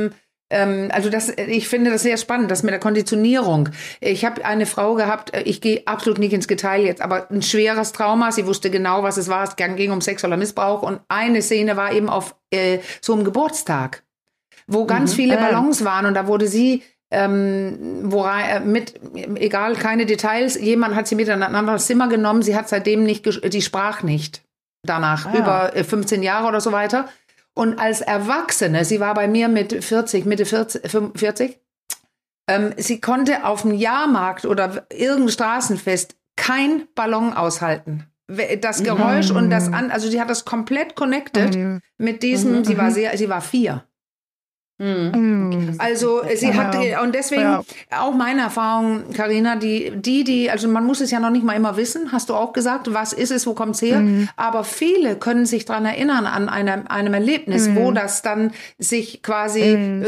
ich finde das sehr spannend, das mit der Konditionierung. Ich habe eine Frau gehabt, ich gehe absolut nicht ins Detail jetzt, aber ein schweres Trauma. Sie wusste genau, was es war. Es ging um sexueller Missbrauch. Und eine Szene war eben auf so einem Geburtstag, wo ganz viele Ballons waren. Und da wurde sie egal, keine Details, jemand hat sie mit in ein anderes Zimmer genommen. Sie hat seitdem die sprach nicht danach, über 15 Jahre oder so weiter. Und als Erwachsene, sie war bei mir mit 40, Mitte 45, sie konnte auf dem Jahrmarkt oder irgendeinem Straßenfest kein Ballon aushalten. Das Geräusch und also sie hat das komplett connected mit diesem, sie war 4. Also sie hat, und deswegen auch meine Erfahrung, Carina, also man muss es ja noch nicht mal immer wissen, hast du auch gesagt, was ist es, wo kommt's her? Aber viele können sich dran erinnern an einem Erlebnis, wo das dann sich quasi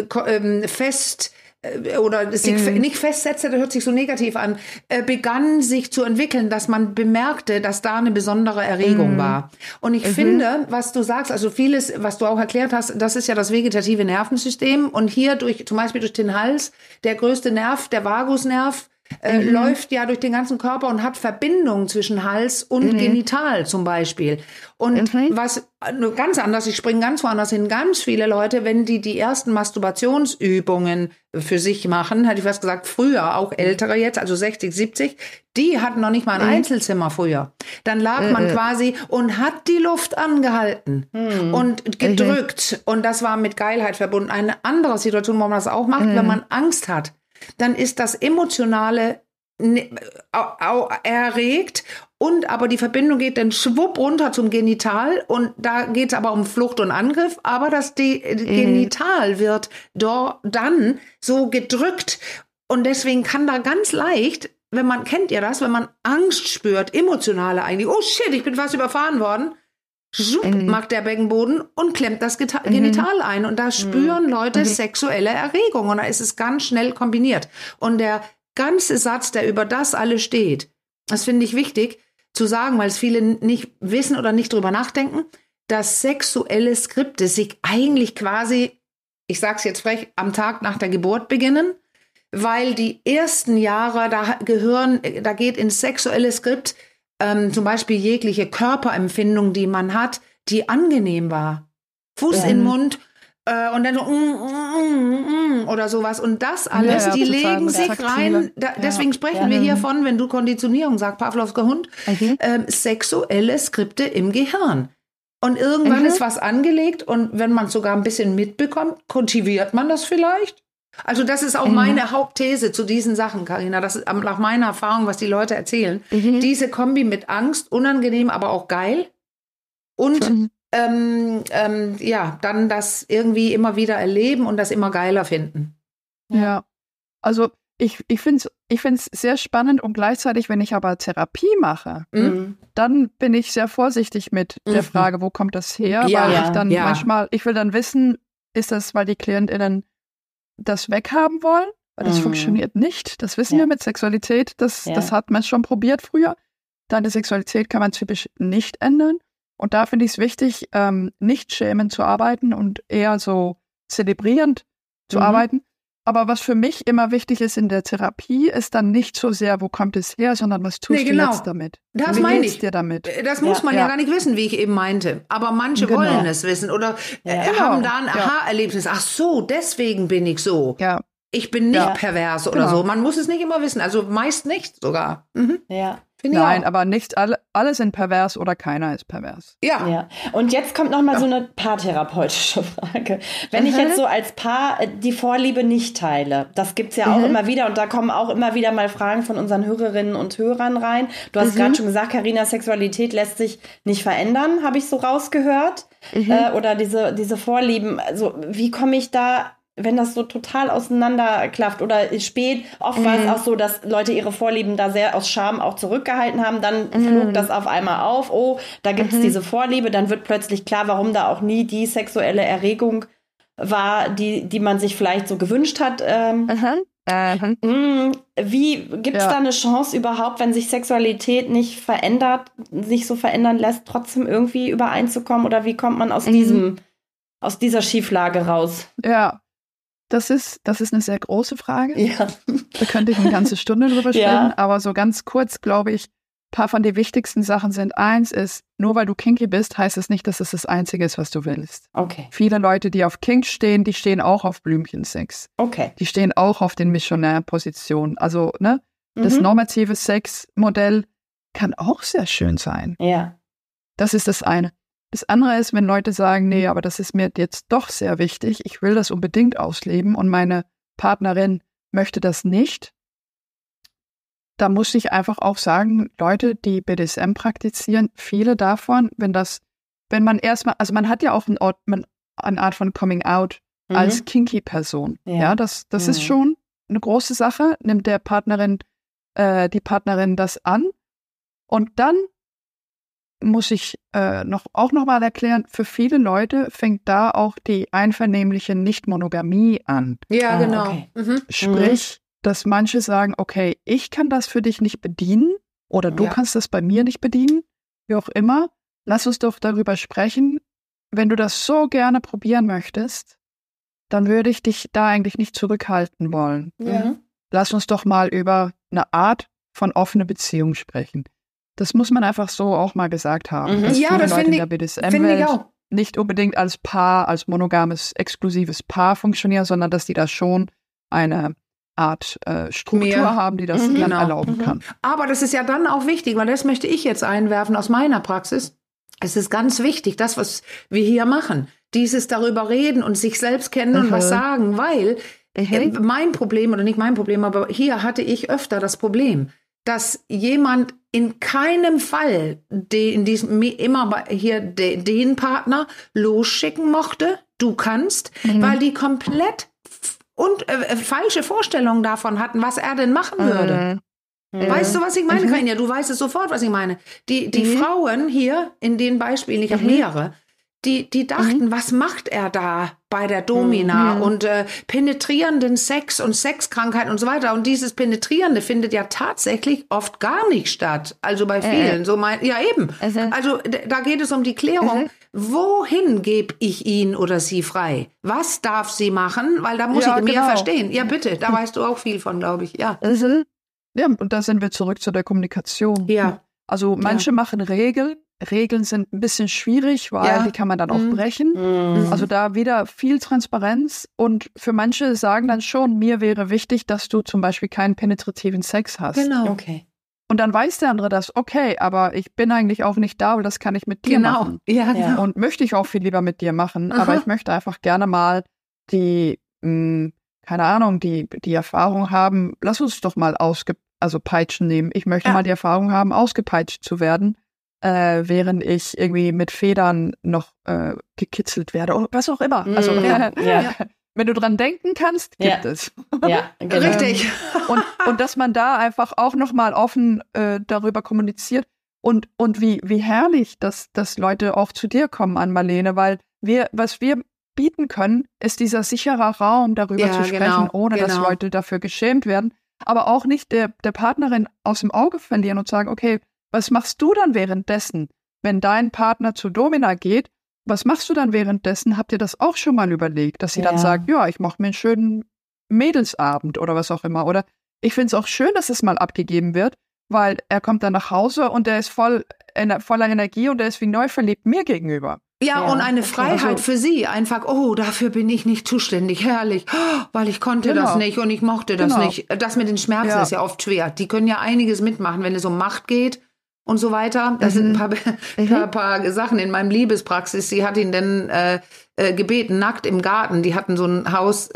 nicht festsetzte, das hört sich so negativ an, begann sich zu entwickeln, dass man bemerkte, dass da eine besondere Erregung war. Und ich finde, was du sagst, also vieles, was du auch erklärt hast, das ist ja das vegetative Nervensystem und hier zum Beispiel durch den Hals, der größte Nerv, der Vagusnerv, läuft ja durch den ganzen Körper und hat Verbindungen zwischen Hals und Genital zum Beispiel. Und was ganz anders, ich springe ganz woanders hin, ganz viele Leute, wenn die ersten Masturbationsübungen für sich machen, hätte ich fast gesagt, früher, auch ältere jetzt, also 60, 70, die hatten noch nicht mal ein Einzelzimmer früher. Dann lag man quasi und hat die Luft angehalten und gedrückt. Und das war mit Geilheit verbunden. Eine andere Situation, wo man das auch macht, wenn man Angst hat, dann ist das Emotionale erregt und aber die Verbindung geht dann schwupp runter zum Genital und da geht es aber um Flucht und Angriff, aber das Genital wird dann so gedrückt und deswegen kann da ganz leicht, kennt ihr das, wenn man Angst spürt, emotionale eigentlich, oh shit, ich bin fast überfahren worden, macht der Beckenboden und klemmt das Genital ein. Und da spüren Leute sexuelle Erregung. Und da ist es ganz schnell kombiniert. Und der ganze Satz, der über das alles steht, das finde ich wichtig zu sagen, weil es viele nicht wissen oder nicht drüber nachdenken, dass sexuelle Skripte sich eigentlich quasi, ich sag's jetzt frech, am Tag nach der Geburt beginnen. Weil die ersten Jahre, da geht ins sexuelle Skript zum Beispiel jegliche Körperempfindung, die man hat, die angenehm war. Fuß in den Mund und dann so oder sowas. Und das alles, die legen sich rein. Deswegen sprechen wir hier von, wenn du Konditionierung sagst, Pavlovsker Hund, sexuelle Skripte im Gehirn. Und irgendwann ist was angelegt und wenn man es sogar ein bisschen mitbekommt, kultiviert man das vielleicht. Also das ist auch meine Hauptthese zu diesen Sachen, Carina. Das ist nach meiner Erfahrung, was die Leute erzählen. Diese Kombi mit Angst, unangenehm, aber auch geil. Und dann das irgendwie immer wieder erleben und das immer geiler finden. Ja, also ich finde es sehr spannend und gleichzeitig, wenn ich aber Therapie mache, dann bin ich sehr vorsichtig mit der Frage, wo kommt das her? Ja, weil ich dann manchmal, ich will dann wissen, ist das, weil die KlientInnen das weghaben wollen, weil das funktioniert nicht. Das wissen wir mit Sexualität. Das hat man schon probiert früher. Deine Sexualität kann man typisch nicht ändern. Und da finde ich es wichtig, nicht schämend zu arbeiten und eher so zelebrierend zu arbeiten. Aber was für mich immer wichtig ist in der Therapie, ist dann nicht so sehr, wo kommt es her, sondern was tust du jetzt damit? Das wie meine geht's ich. dir damit? Das muss man ja gar nicht wissen, wie ich eben meinte. Aber manche wollen es wissen oder haben da ein Aha-Erlebnis. Ach so, deswegen bin ich so. Ja. Ich bin nicht pervers oder so. Man muss es nicht immer wissen. Also meist nicht sogar. Ja. Nein, aber nicht alle sind pervers oder keiner ist pervers. Ja. Und jetzt kommt noch mal so eine paartherapeutische Frage. Wenn ich jetzt so als Paar die Vorliebe nicht teile, das gibt's ja auch immer wieder und da kommen auch immer wieder mal Fragen von unseren Hörerinnen und Hörern rein. Du hast gerade schon gesagt, Carina, Sexualität lässt sich nicht verändern, habe ich so rausgehört. Oder diese Vorlieben, also wie komme ich da, wenn das so total auseinanderklafft oder spät, oft war es auch so, dass Leute ihre Vorlieben da sehr aus Scham auch zurückgehalten haben, dann flog das auf einmal auf, oh, da gibt's diese Vorliebe, dann wird plötzlich klar, warum da auch nie die sexuelle Erregung war, die man sich vielleicht so gewünscht hat. Wie gibt's da eine Chance überhaupt, wenn sich Sexualität nicht verändert, sich so verändern lässt, trotzdem irgendwie übereinzukommen oder wie kommt man aus dieser Schieflage raus? Ja. Das ist eine sehr große Frage. Ja. Da könnte ich eine ganze Stunde drüber sprechen, aber so ganz kurz, glaube ich, ein paar von den wichtigsten Sachen sind, eins ist, nur weil du kinky bist, heißt es nicht, dass es das Einzige ist, was du willst. Okay. Viele Leute, die auf Kink stehen, die stehen auch auf Blümchensex. Okay. Die stehen auch auf den Missionärpositionen. Also, das normative Sexmodell kann auch sehr schön sein. Ja. Das ist das eine. Das andere ist, wenn Leute sagen, nee, aber das ist mir jetzt doch sehr wichtig, ich will das unbedingt ausleben und meine Partnerin möchte das nicht, da muss ich einfach auch sagen, Leute, die BDSM praktizieren, viele davon, wenn man erstmal, also man hat ja auch eine Art von Coming Out als Kinky-Person. Ja, das ist schon eine große Sache, nimmt die Partnerin das an und dann muss ich noch mal erklären, für viele Leute fängt da auch die einvernehmliche Nichtmonogamie an. Ja, genau. Okay. Sprich, dass manche sagen, okay, ich kann das für dich nicht bedienen oder du kannst das bei mir nicht bedienen, wie auch immer. Lass uns doch darüber sprechen. Wenn du das so gerne probieren möchtest, dann würde ich dich da eigentlich nicht zurückhalten wollen. Lass uns doch mal über eine Art von offene Beziehung sprechen. Das muss man einfach so auch mal gesagt haben. Dass viele Leute in der BDSM-Welt nicht unbedingt als Paar, als monogames, exklusives Paar funktionieren, sondern dass die da schon eine Art Struktur haben, die das dann erlauben kann. Aber das ist ja dann auch wichtig, weil das möchte ich jetzt einwerfen aus meiner Praxis. Es ist ganz wichtig, das, was wir hier machen, dieses darüber reden und sich selbst kennen und was sagen, weil mein Problem, oder nicht mein Problem, aber hier hatte ich öfter das Problem, dass jemand in keinem Fall den Partner losschicken mochte, du kannst, weil die komplett falsche Vorstellungen davon hatten, was er denn machen würde. Weißt du, was ich meine, Carina? Du weißt es sofort, was ich meine. Die Frauen hier in den Beispielen, ich habe mehrere, die dachten, was macht er da bei der Domina und penetrierenden Sex und Sexkrankheit und so weiter. Und dieses Penetrierende findet ja tatsächlich oft gar nicht statt. Also bei vielen. Ja, eben. Also da geht es um die Klärung. Wohin gebe ich ihn oder sie frei? Was darf sie machen? Weil da muss ich mehr verstehen. Ja, bitte. Da weißt du auch viel von, glaube ich. Ja. Ja, und da sind wir zurück zu der Kommunikation. Ja. Also manche machen Regeln. Regeln sind ein bisschen schwierig, weil die kann man dann auch brechen. Also da wieder viel Transparenz. Und für manche sagen dann schon, mir wäre wichtig, dass du zum Beispiel keinen penetrativen Sex hast. Genau. Okay. Und dann weiß der andere das, okay, aber ich bin eigentlich auch nicht da, weil das kann ich mit dir machen. Ja, genau. Und möchte ich auch viel lieber mit dir machen. Aber ich möchte einfach gerne mal die Erfahrung haben, lass uns doch mal peitschen nehmen. Ich möchte mal die Erfahrung haben, ausgepeitscht zu werden, während ich irgendwie mit Federn noch gekitzelt werde oder was auch immer. Also wenn du dran denken kannst, gibt es. Ja, genau. Richtig. Und dass man da einfach auch noch mal offen darüber kommuniziert und wie herrlich, dass Leute auch zu dir kommen, Ann-Marlene, weil was wir bieten können, ist dieser sichere Raum, darüber zu sprechen, ohne dass Leute dafür geschämt werden, aber auch nicht der Partnerin aus dem Auge verlieren und sagen, okay, was machst du dann währenddessen, wenn dein Partner zu Domina geht? Was machst du dann währenddessen? Habt ihr das auch schon mal überlegt, dass sie dann sagt, ja, ich mache mir einen schönen Mädelsabend oder was auch immer. Oder ich finde es auch schön, dass es mal abgegeben wird, weil er kommt dann nach Hause und er ist voller Energie und er ist wie neu verliebt mir gegenüber. Ja, und eine Freiheit für sie. Einfach, dafür bin ich nicht zuständig. Herrlich. Weil ich konnte das nicht und ich mochte das nicht. Das mit den Schmerzen ist ja oft schwer. Die können ja einiges mitmachen, wenn es um Macht geht und so weiter. Das sind ein paar Sachen in meinem Liebespraxis. Sie hat ihn dann gebeten, nackt im Garten. Die hatten so ein Haus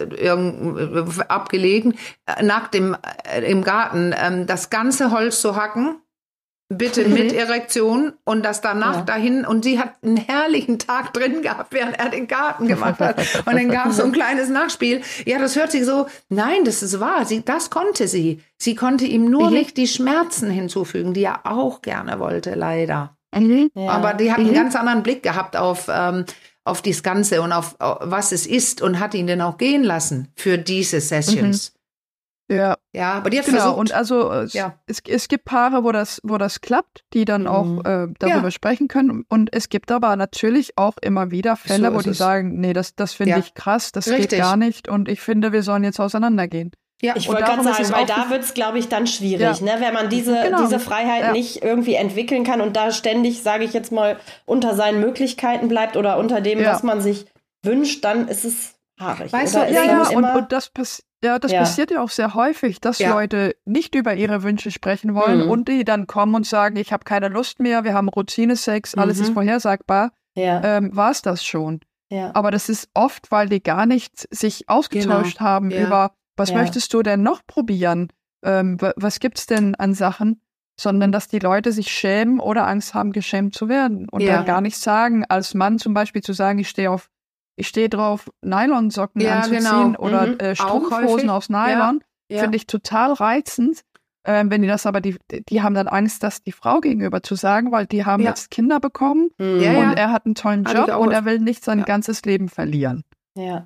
abgelegen, nackt im Garten, das ganze Holz zu hacken. Bitte mit Erektion und das danach dahin. Und sie hat einen herrlichen Tag drin gehabt, während er den Garten gemacht hat. Und dann gab es so ein kleines Nachspiel. Ja, das hört sich so, nein, das ist wahr. Das konnte sie. Sie konnte ihm nur nicht die Schmerzen hinzufügen, die er auch gerne wollte, leider. Ja. Aber die hat einen ganz anderen Blick gehabt auf das Ganze und auf was es ist und hat ihn dann auch gehen lassen für diese Sessions. Ja, aber die hat versucht. Und also es gibt Paare, wo das klappt, die dann auch darüber sprechen können. Und es gibt aber natürlich auch immer wieder Fälle, wo die sagen, nee, das finde ich krass, das geht gar nicht. Und ich finde, wir sollen jetzt auseinandergehen. Ja, ich wollte gerade sagen, weil da wird es, glaube ich, dann schwierig, ne? Wenn man diese Freiheit nicht irgendwie entwickeln kann und da ständig, sage ich jetzt mal, unter seinen Möglichkeiten bleibt oder unter dem, was man sich wünscht, dann ist es haarig. Weißt du, und das passiert. Ja, das passiert ja auch sehr häufig, dass Leute nicht über ihre Wünsche sprechen wollen und die dann kommen und sagen, ich habe keine Lust mehr, wir haben Routinesex, alles ist vorhersagbar, war es das schon. Ja. Aber das ist oft, weil die gar nicht sich ausgetauscht haben über, was möchtest du denn noch probieren, was gibt's denn an Sachen, sondern dass die Leute sich schämen oder Angst haben, geschämt zu werden und dann gar nicht sagen, als Mann zum Beispiel zu sagen, ich stehe drauf, Nylonsocken anzuziehen oder Strumpfhosen aus Nylon. Finde ich total reizend. Wenn die das aber, die haben dann Angst, das die Frau gegenüber zu sagen, weil die haben jetzt Kinder bekommen und er hat einen tollen Job und er will nicht sein ganzes Leben verlieren. Ja,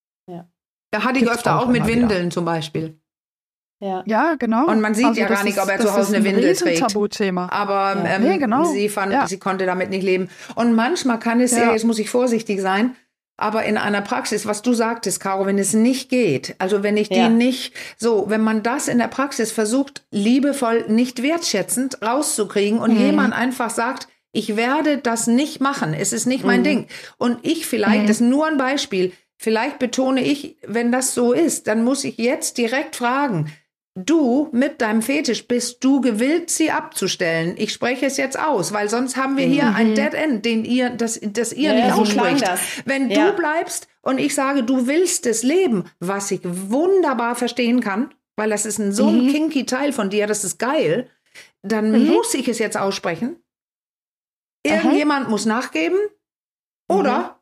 hatte ich öfter auch mit Windeln zum Beispiel. Ja, genau. Und man sieht gar nicht, ob er zu Hause eine Windel trägt. Tabuthema. Aber sie fand, sie konnte damit nicht leben. Und manchmal kann es jetzt muss ich vorsichtig sein, aber in einer Praxis, was du sagtest, Caro, wenn es nicht geht, also wenn ich die nicht, wenn man das in der Praxis versucht, liebevoll, nicht wertschätzend rauszukriegen und jemand einfach sagt, ich werde das nicht machen, es ist nicht mein Ding. Und ich vielleicht, das ist nur ein Beispiel, vielleicht betone ich, wenn das so ist, dann muss ich jetzt direkt fragen, du mit deinem Fetisch, bist du gewillt, sie abzustellen? Ich spreche es jetzt aus, weil sonst haben wir hier ein Dead End, das ihr nicht ausspricht. Wenn du bleibst und ich sage, du willst es leben, was ich wunderbar verstehen kann, weil das ist so ein kinky Teil von dir, das ist geil, dann muss ich es jetzt aussprechen. Irgendjemand muss nachgeben oder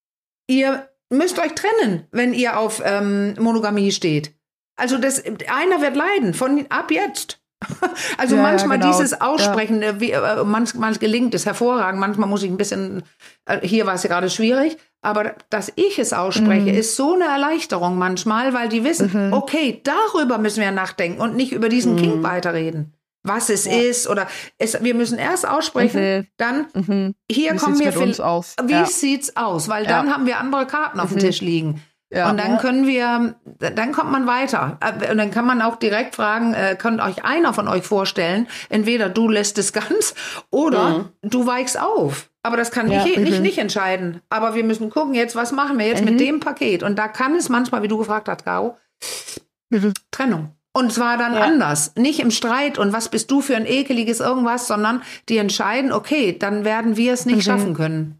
ihr müsst euch trennen, wenn ihr auf Monogamie steht. Also einer wird leiden, ab jetzt. Also manchmal dieses Aussprechen, manchmal gelingt es hervorragend, manchmal muss ich ein bisschen, hier war es ja gerade schwierig, aber dass ich es ausspreche, ist so eine Erleichterung manchmal, weil die wissen, okay, darüber müssen wir nachdenken und nicht über diesen Kink weiterreden. Was es ist oder wir müssen erst aussprechen, dann hier wie kommen wir wie sieht's aus, weil dann haben wir andere Karten auf dem Tisch liegen. Ja. Und dann dann kommt man weiter. Und dann kann man auch direkt fragen, könnt euch einer von euch vorstellen, entweder du lässt es ganz oder du weichst auf. Aber das kann ich nicht entscheiden. Aber wir müssen gucken jetzt, was machen wir jetzt mit dem Paket? Und da kann es manchmal, wie du gefragt hast, Caro, Trennung. Und zwar dann anders. Nicht im Streit und was bist du für ein ekeliges irgendwas, sondern die entscheiden, okay, dann werden wir es nicht schaffen können.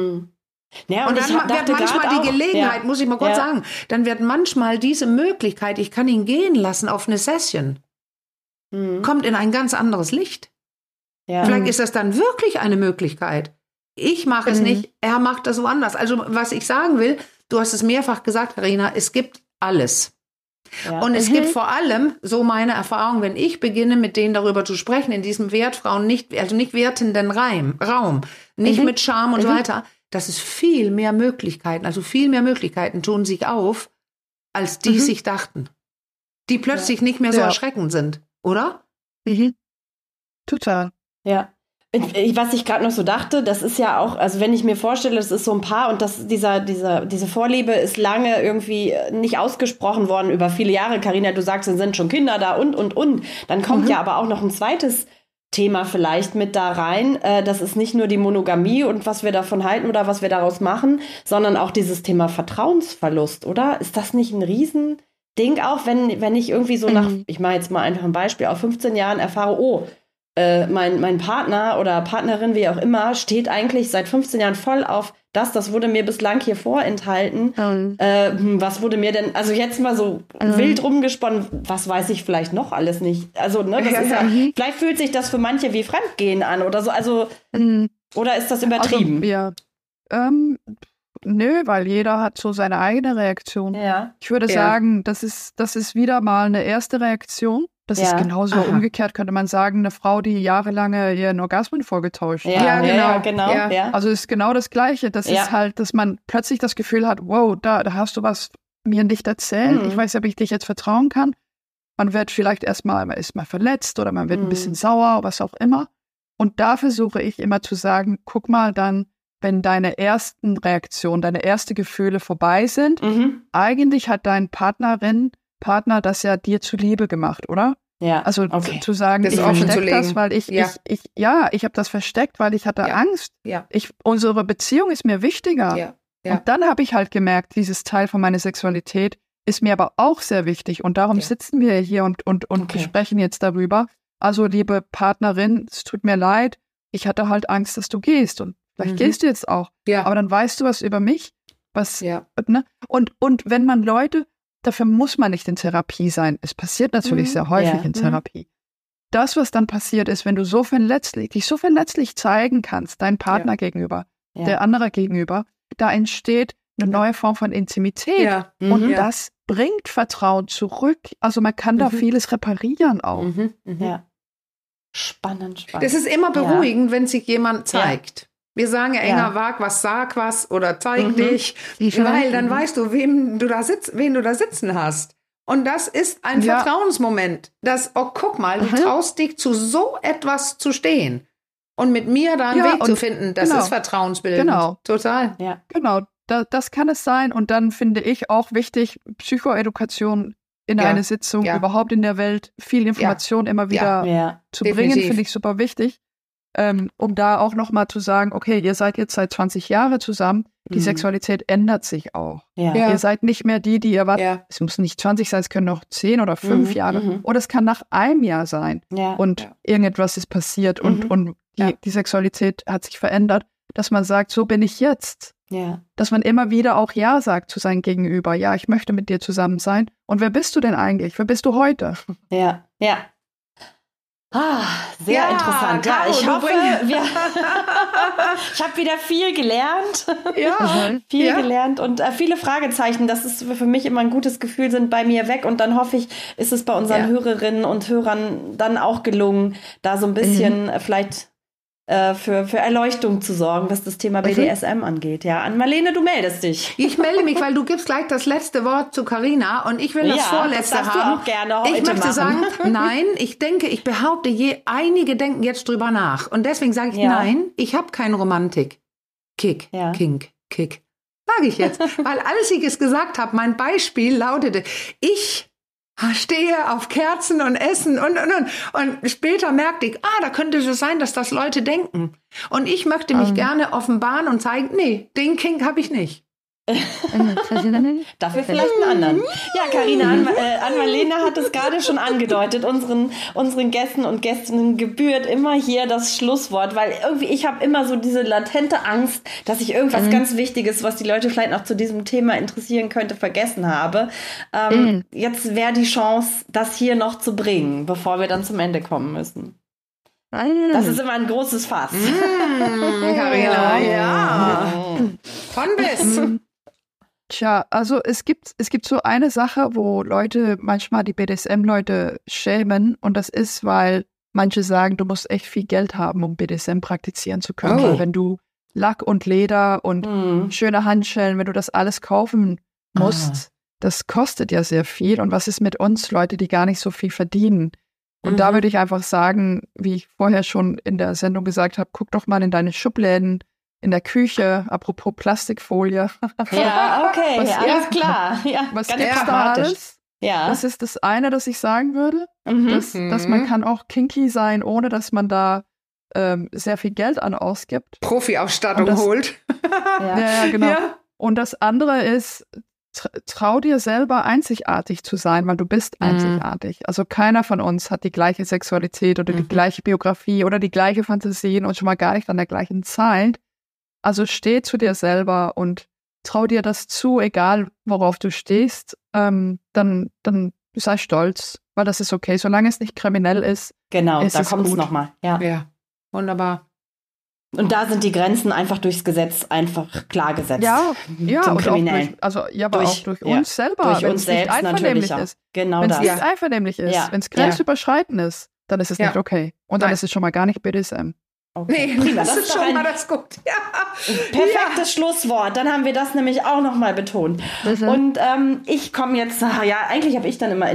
Ja, und dann wird manchmal die Gelegenheit, muss ich mal kurz sagen, dann wird manchmal diese Möglichkeit, ich kann ihn gehen lassen auf eine Session, kommt in ein ganz anderes Licht. Ja. Vielleicht ist das dann wirklich eine Möglichkeit. Ich mache es nicht, er macht das woanders. Also was ich sagen will, du hast es mehrfach gesagt, Carina, es gibt alles. Ja. Und es gibt vor allem, so meine Erfahrung, wenn ich beginne, mit denen darüber zu sprechen, in diesem Wertfrauen nicht wertenden Raum, nicht mit Scham und so weiter, das ist viel mehr Möglichkeiten, tun sich auf, als die sich dachten. Die plötzlich nicht mehr so erschreckend sind, oder? Total. Ja. Was ich gerade noch so dachte, das ist ja auch, also wenn ich mir vorstelle, das ist so ein Paar und diese Vorliebe ist lange irgendwie nicht ausgesprochen worden über viele Jahre. Carina, du sagst, dann sind schon Kinder da und. Dann kommt ja aber auch noch ein zweites Thema vielleicht mit da rein. Das ist nicht nur die Monogamie und was wir davon halten oder was wir daraus machen, sondern auch dieses Thema Vertrauensverlust, oder? Ist das nicht ein Riesending auch, wenn ich irgendwie so ich mache jetzt mal einfach ein Beispiel, auf 15 Jahren erfahre, mein Partner oder Partnerin, wie auch immer, steht eigentlich seit 15 Jahren voll auf das wurde mir bislang hier vorenthalten. Was wurde mir denn, also jetzt mal so wild rumgesponnen, was weiß ich vielleicht noch alles nicht. Also, ne, das ist ja, vielleicht fühlt sich das für manche wie Fremdgehen an oder so, also, oder ist das übertrieben? Also, nö, weil jeder hat so seine eigene Reaktion. Ja. Ich würde sagen, das ist wieder mal eine erste Reaktion. Das ist genauso umgekehrt, könnte man sagen, eine Frau, die jahrelang ihren Orgasmen vorgetäuscht hat. Ja, genau. Ja. Also ist genau das Gleiche. Das ist halt, dass man plötzlich das Gefühl hat, wow, da hast du was mir nicht erzählt. Ich weiß nicht, ob ich dich jetzt vertrauen kann. Man wird vielleicht man ist mal verletzt oder man wird ein bisschen sauer, was auch immer. Und da versuche ich immer zu sagen, guck mal dann, wenn deine ersten Reaktionen, deine ersten Gefühle vorbei sind, eigentlich hat dein Partner das ja dir zuliebe gemacht, oder? Ja. Also zu sagen, das ich verstecke das, weil ich habe das versteckt, weil ich hatte Angst. Ja. Unsere Beziehung ist mir wichtiger. Ja. Und dann habe ich halt gemerkt, dieses Teil von meiner Sexualität ist mir aber auch sehr wichtig. Und darum sitzen wir hier und sprechen jetzt darüber. Also, liebe Partnerin, es tut mir leid, ich hatte halt Angst, dass du gehst. Und vielleicht gehst du jetzt auch. Ja. Aber dann weißt du was über mich. Ne? Und wenn man Leute, dafür muss man nicht in Therapie sein. Es passiert natürlich sehr häufig in Therapie. Das, was dann passiert ist, wenn du dich so verletzlich zeigen kannst, deinem Partner gegenüber, der andere gegenüber, da entsteht eine neue Form von Intimität. Ja. Und das bringt Vertrauen zurück. Also man kann da vieles reparieren auch. Ja. Spannend. Das ist immer beruhigend, wenn sich jemand zeigt. Ja. Wir sagen ja enger, sag was oder zeig dich, weil dann weißt du, wen du da sitzen hast. Und das ist ein Vertrauensmoment. Guck mal, du traust dich zu so etwas zu stehen. Und mit mir da einen Weg zu finden, das ist vertrauensbildend. Genau. Total. Ja. Genau, das kann es sein. Und dann finde ich auch wichtig, Psychoedukation in eine Sitzung, überhaupt in der Welt, viel Information immer wieder zu bringen, finde ich super wichtig. Um da auch nochmal zu sagen, okay, ihr seid jetzt seit 20 Jahren zusammen, die Sexualität ändert sich auch. Ja. Ihr seid nicht mehr die ihr wart. Ja. Es muss nicht 20 sein, es können noch 10 oder 5 Jahre. Oder es kann nach einem Jahr sein. Ja. Und irgendetwas ist passiert und die Sexualität hat sich verändert, dass man sagt, so bin ich jetzt. Ja. Dass man immer wieder auch Ja sagt zu seinem Gegenüber. Ja, ich möchte mit dir zusammen sein. Und wer bist du denn eigentlich? Wer bist du heute? Ja. Sehr interessant. Caro, ich hoffe, ich habe wieder viel gelernt. Viel gelernt und viele Fragezeichen, das ist für mich immer ein gutes Gefühl, sind bei mir weg. Und dann hoffe ich, ist es bei unseren Hörerinnen und Hörern dann auch gelungen, da so ein bisschen vielleicht für Erleuchtung zu sorgen, was das Thema BDSM angeht. Ja, Ann-Marlene, du meldest dich. Ich melde mich, weil du gibst gleich das letzte Wort zu Carina und ich will das vorletzte das haben. Du auch gerne heute ich möchte machen. sagen, nein, ich behaupte, einige denken jetzt drüber nach. Und deswegen sage ich, nein, ich habe keinen Romantik-Kick, Kink-Kick. Sage ich jetzt. Weil als ich es gesagt habe, mein Beispiel lautete, ich stehe auf Kerzen und Essen und. Und später merkte ich, da könnte es sein, dass das Leute denken. Und ich möchte mich gerne offenbaren und zeigen, nee, den Kink habe ich nicht. Dafür vielleicht einen anderen. Ja, Carina, Ann-Marlene hat es gerade schon angedeutet. Unseren Gästen und Gästinnen gebührt immer hier das Schlusswort, weil irgendwie ich habe immer so diese latente Angst, dass ich irgendwas ganz Wichtiges, was die Leute vielleicht noch zu diesem Thema interessieren könnte, vergessen habe. Jetzt wäre die Chance, das hier noch zu bringen, bevor wir dann zum Ende kommen müssen. Das ist immer ein großes Fass. Carina, ja. Von bis. Tja, also es gibt so eine Sache, wo Leute manchmal die BDSM-Leute schämen und das ist, weil manche sagen, du musst echt viel Geld haben, um BDSM praktizieren zu können. Weil wenn du Lack und Leder und schöne Handschellen, wenn du das alles kaufen musst, das kostet ja sehr viel. Und was ist mit uns, Leute, die gar nicht so viel verdienen? Und da würde ich einfach sagen, wie ich vorher schon in der Sendung gesagt habe, guck doch mal in deine Schubläden in der Küche, apropos Plastikfolie. Ja, okay, alles klar. Ja, was gibt's da alles? Ja. Das ist das eine, das ich sagen würde, dass man kann auch kinky sein, ohne dass man da sehr viel Geld an ausgibt. Profi-Ausstattung holt. Ja, genau. Ja. Und das andere ist, trau dir selber einzigartig zu sein, weil du bist einzigartig. Also keiner von uns hat die gleiche Sexualität oder die gleiche Biografie oder die gleiche Fantasien und schon mal gar nicht an der gleichen Zeit. Also steh zu dir selber und trau dir das zu, egal worauf du stehst, dann sei stolz, weil das ist okay, solange es nicht kriminell ist. Genau, ist da kommt es nochmal. Ja, wunderbar. Und da sind die Grenzen einfach durchs Gesetz einfach klar gesetzt. Ja, zum und Kriminellen. Aber auch durch uns selber. Durch uns selbst natürlich auch. Genau wenn das. Wenn es nicht einvernehmlich ist, wenn es grenzüberschreitend ist, dann ist es nicht okay. Und dann ist es schon mal gar nicht BDSM. Okay. Nee, prima. Das ist schon mal das gut. Ja. Perfektes Schlusswort. Dann haben wir das nämlich auch nochmal betont. Und ich komme jetzt, eigentlich habe ich dann immer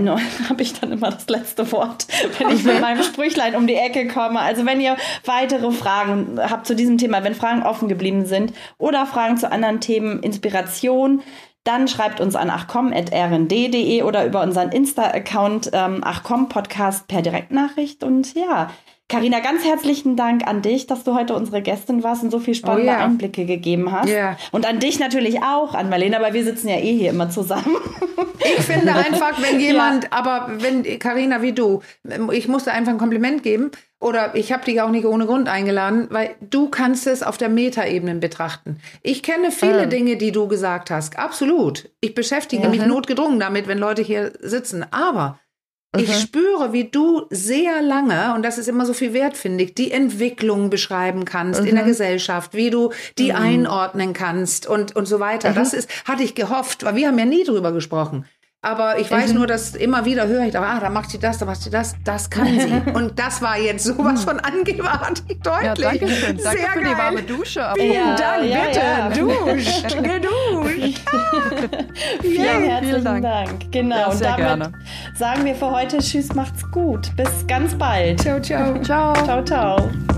das letzte Wort, wenn ich mit meinem Sprüchlein um die Ecke komme. Also wenn ihr weitere Fragen habt zu diesem Thema, wenn Fragen offen geblieben sind oder Fragen zu anderen Themen, Inspiration, dann schreibt uns an achcom@rnd.de oder über unseren Insta-Account achcom-podcast per Direktnachricht. Und ja, Carina, ganz herzlichen Dank an dich, dass du heute unsere Gästin warst und so viel spannende Einblicke gegeben hast. Yeah. Und an dich natürlich auch, an Marlene, aber wir sitzen ja hier immer zusammen. Ich finde einfach, wenn jemand, wenn Carina wie du, ich musste einfach ein Kompliment geben oder ich habe dich auch nicht ohne Grund eingeladen, weil du kannst es auf der Metaebene betrachten. Ich kenne viele Dinge, die du gesagt hast, absolut. Ich beschäftige mich notgedrungen damit, wenn Leute hier sitzen, aber ich spüre, wie du sehr lange, und das ist immer so viel wert, finde ich, die Entwicklung beschreiben kannst in der Gesellschaft, wie du die einordnen kannst und so weiter. Das hatte ich gehofft, weil wir haben ja nie drüber gesprochen. Aber ich weiß nur, dass immer wieder höre ich, da macht sie das, da macht sie das, das kann sie. Und das war jetzt sowas von angewartig, deutlich. Ja, danke schön. Sehr danke für geil. die warme Dusche. Vielen Dank, bitte. Geduscht. Vielen herzlichen Dank. Genau, ja, und damit gerne. Sagen wir für heute Tschüss, macht's gut. Bis ganz bald. Ciao, ciao. Ciao. Ciao, ciao.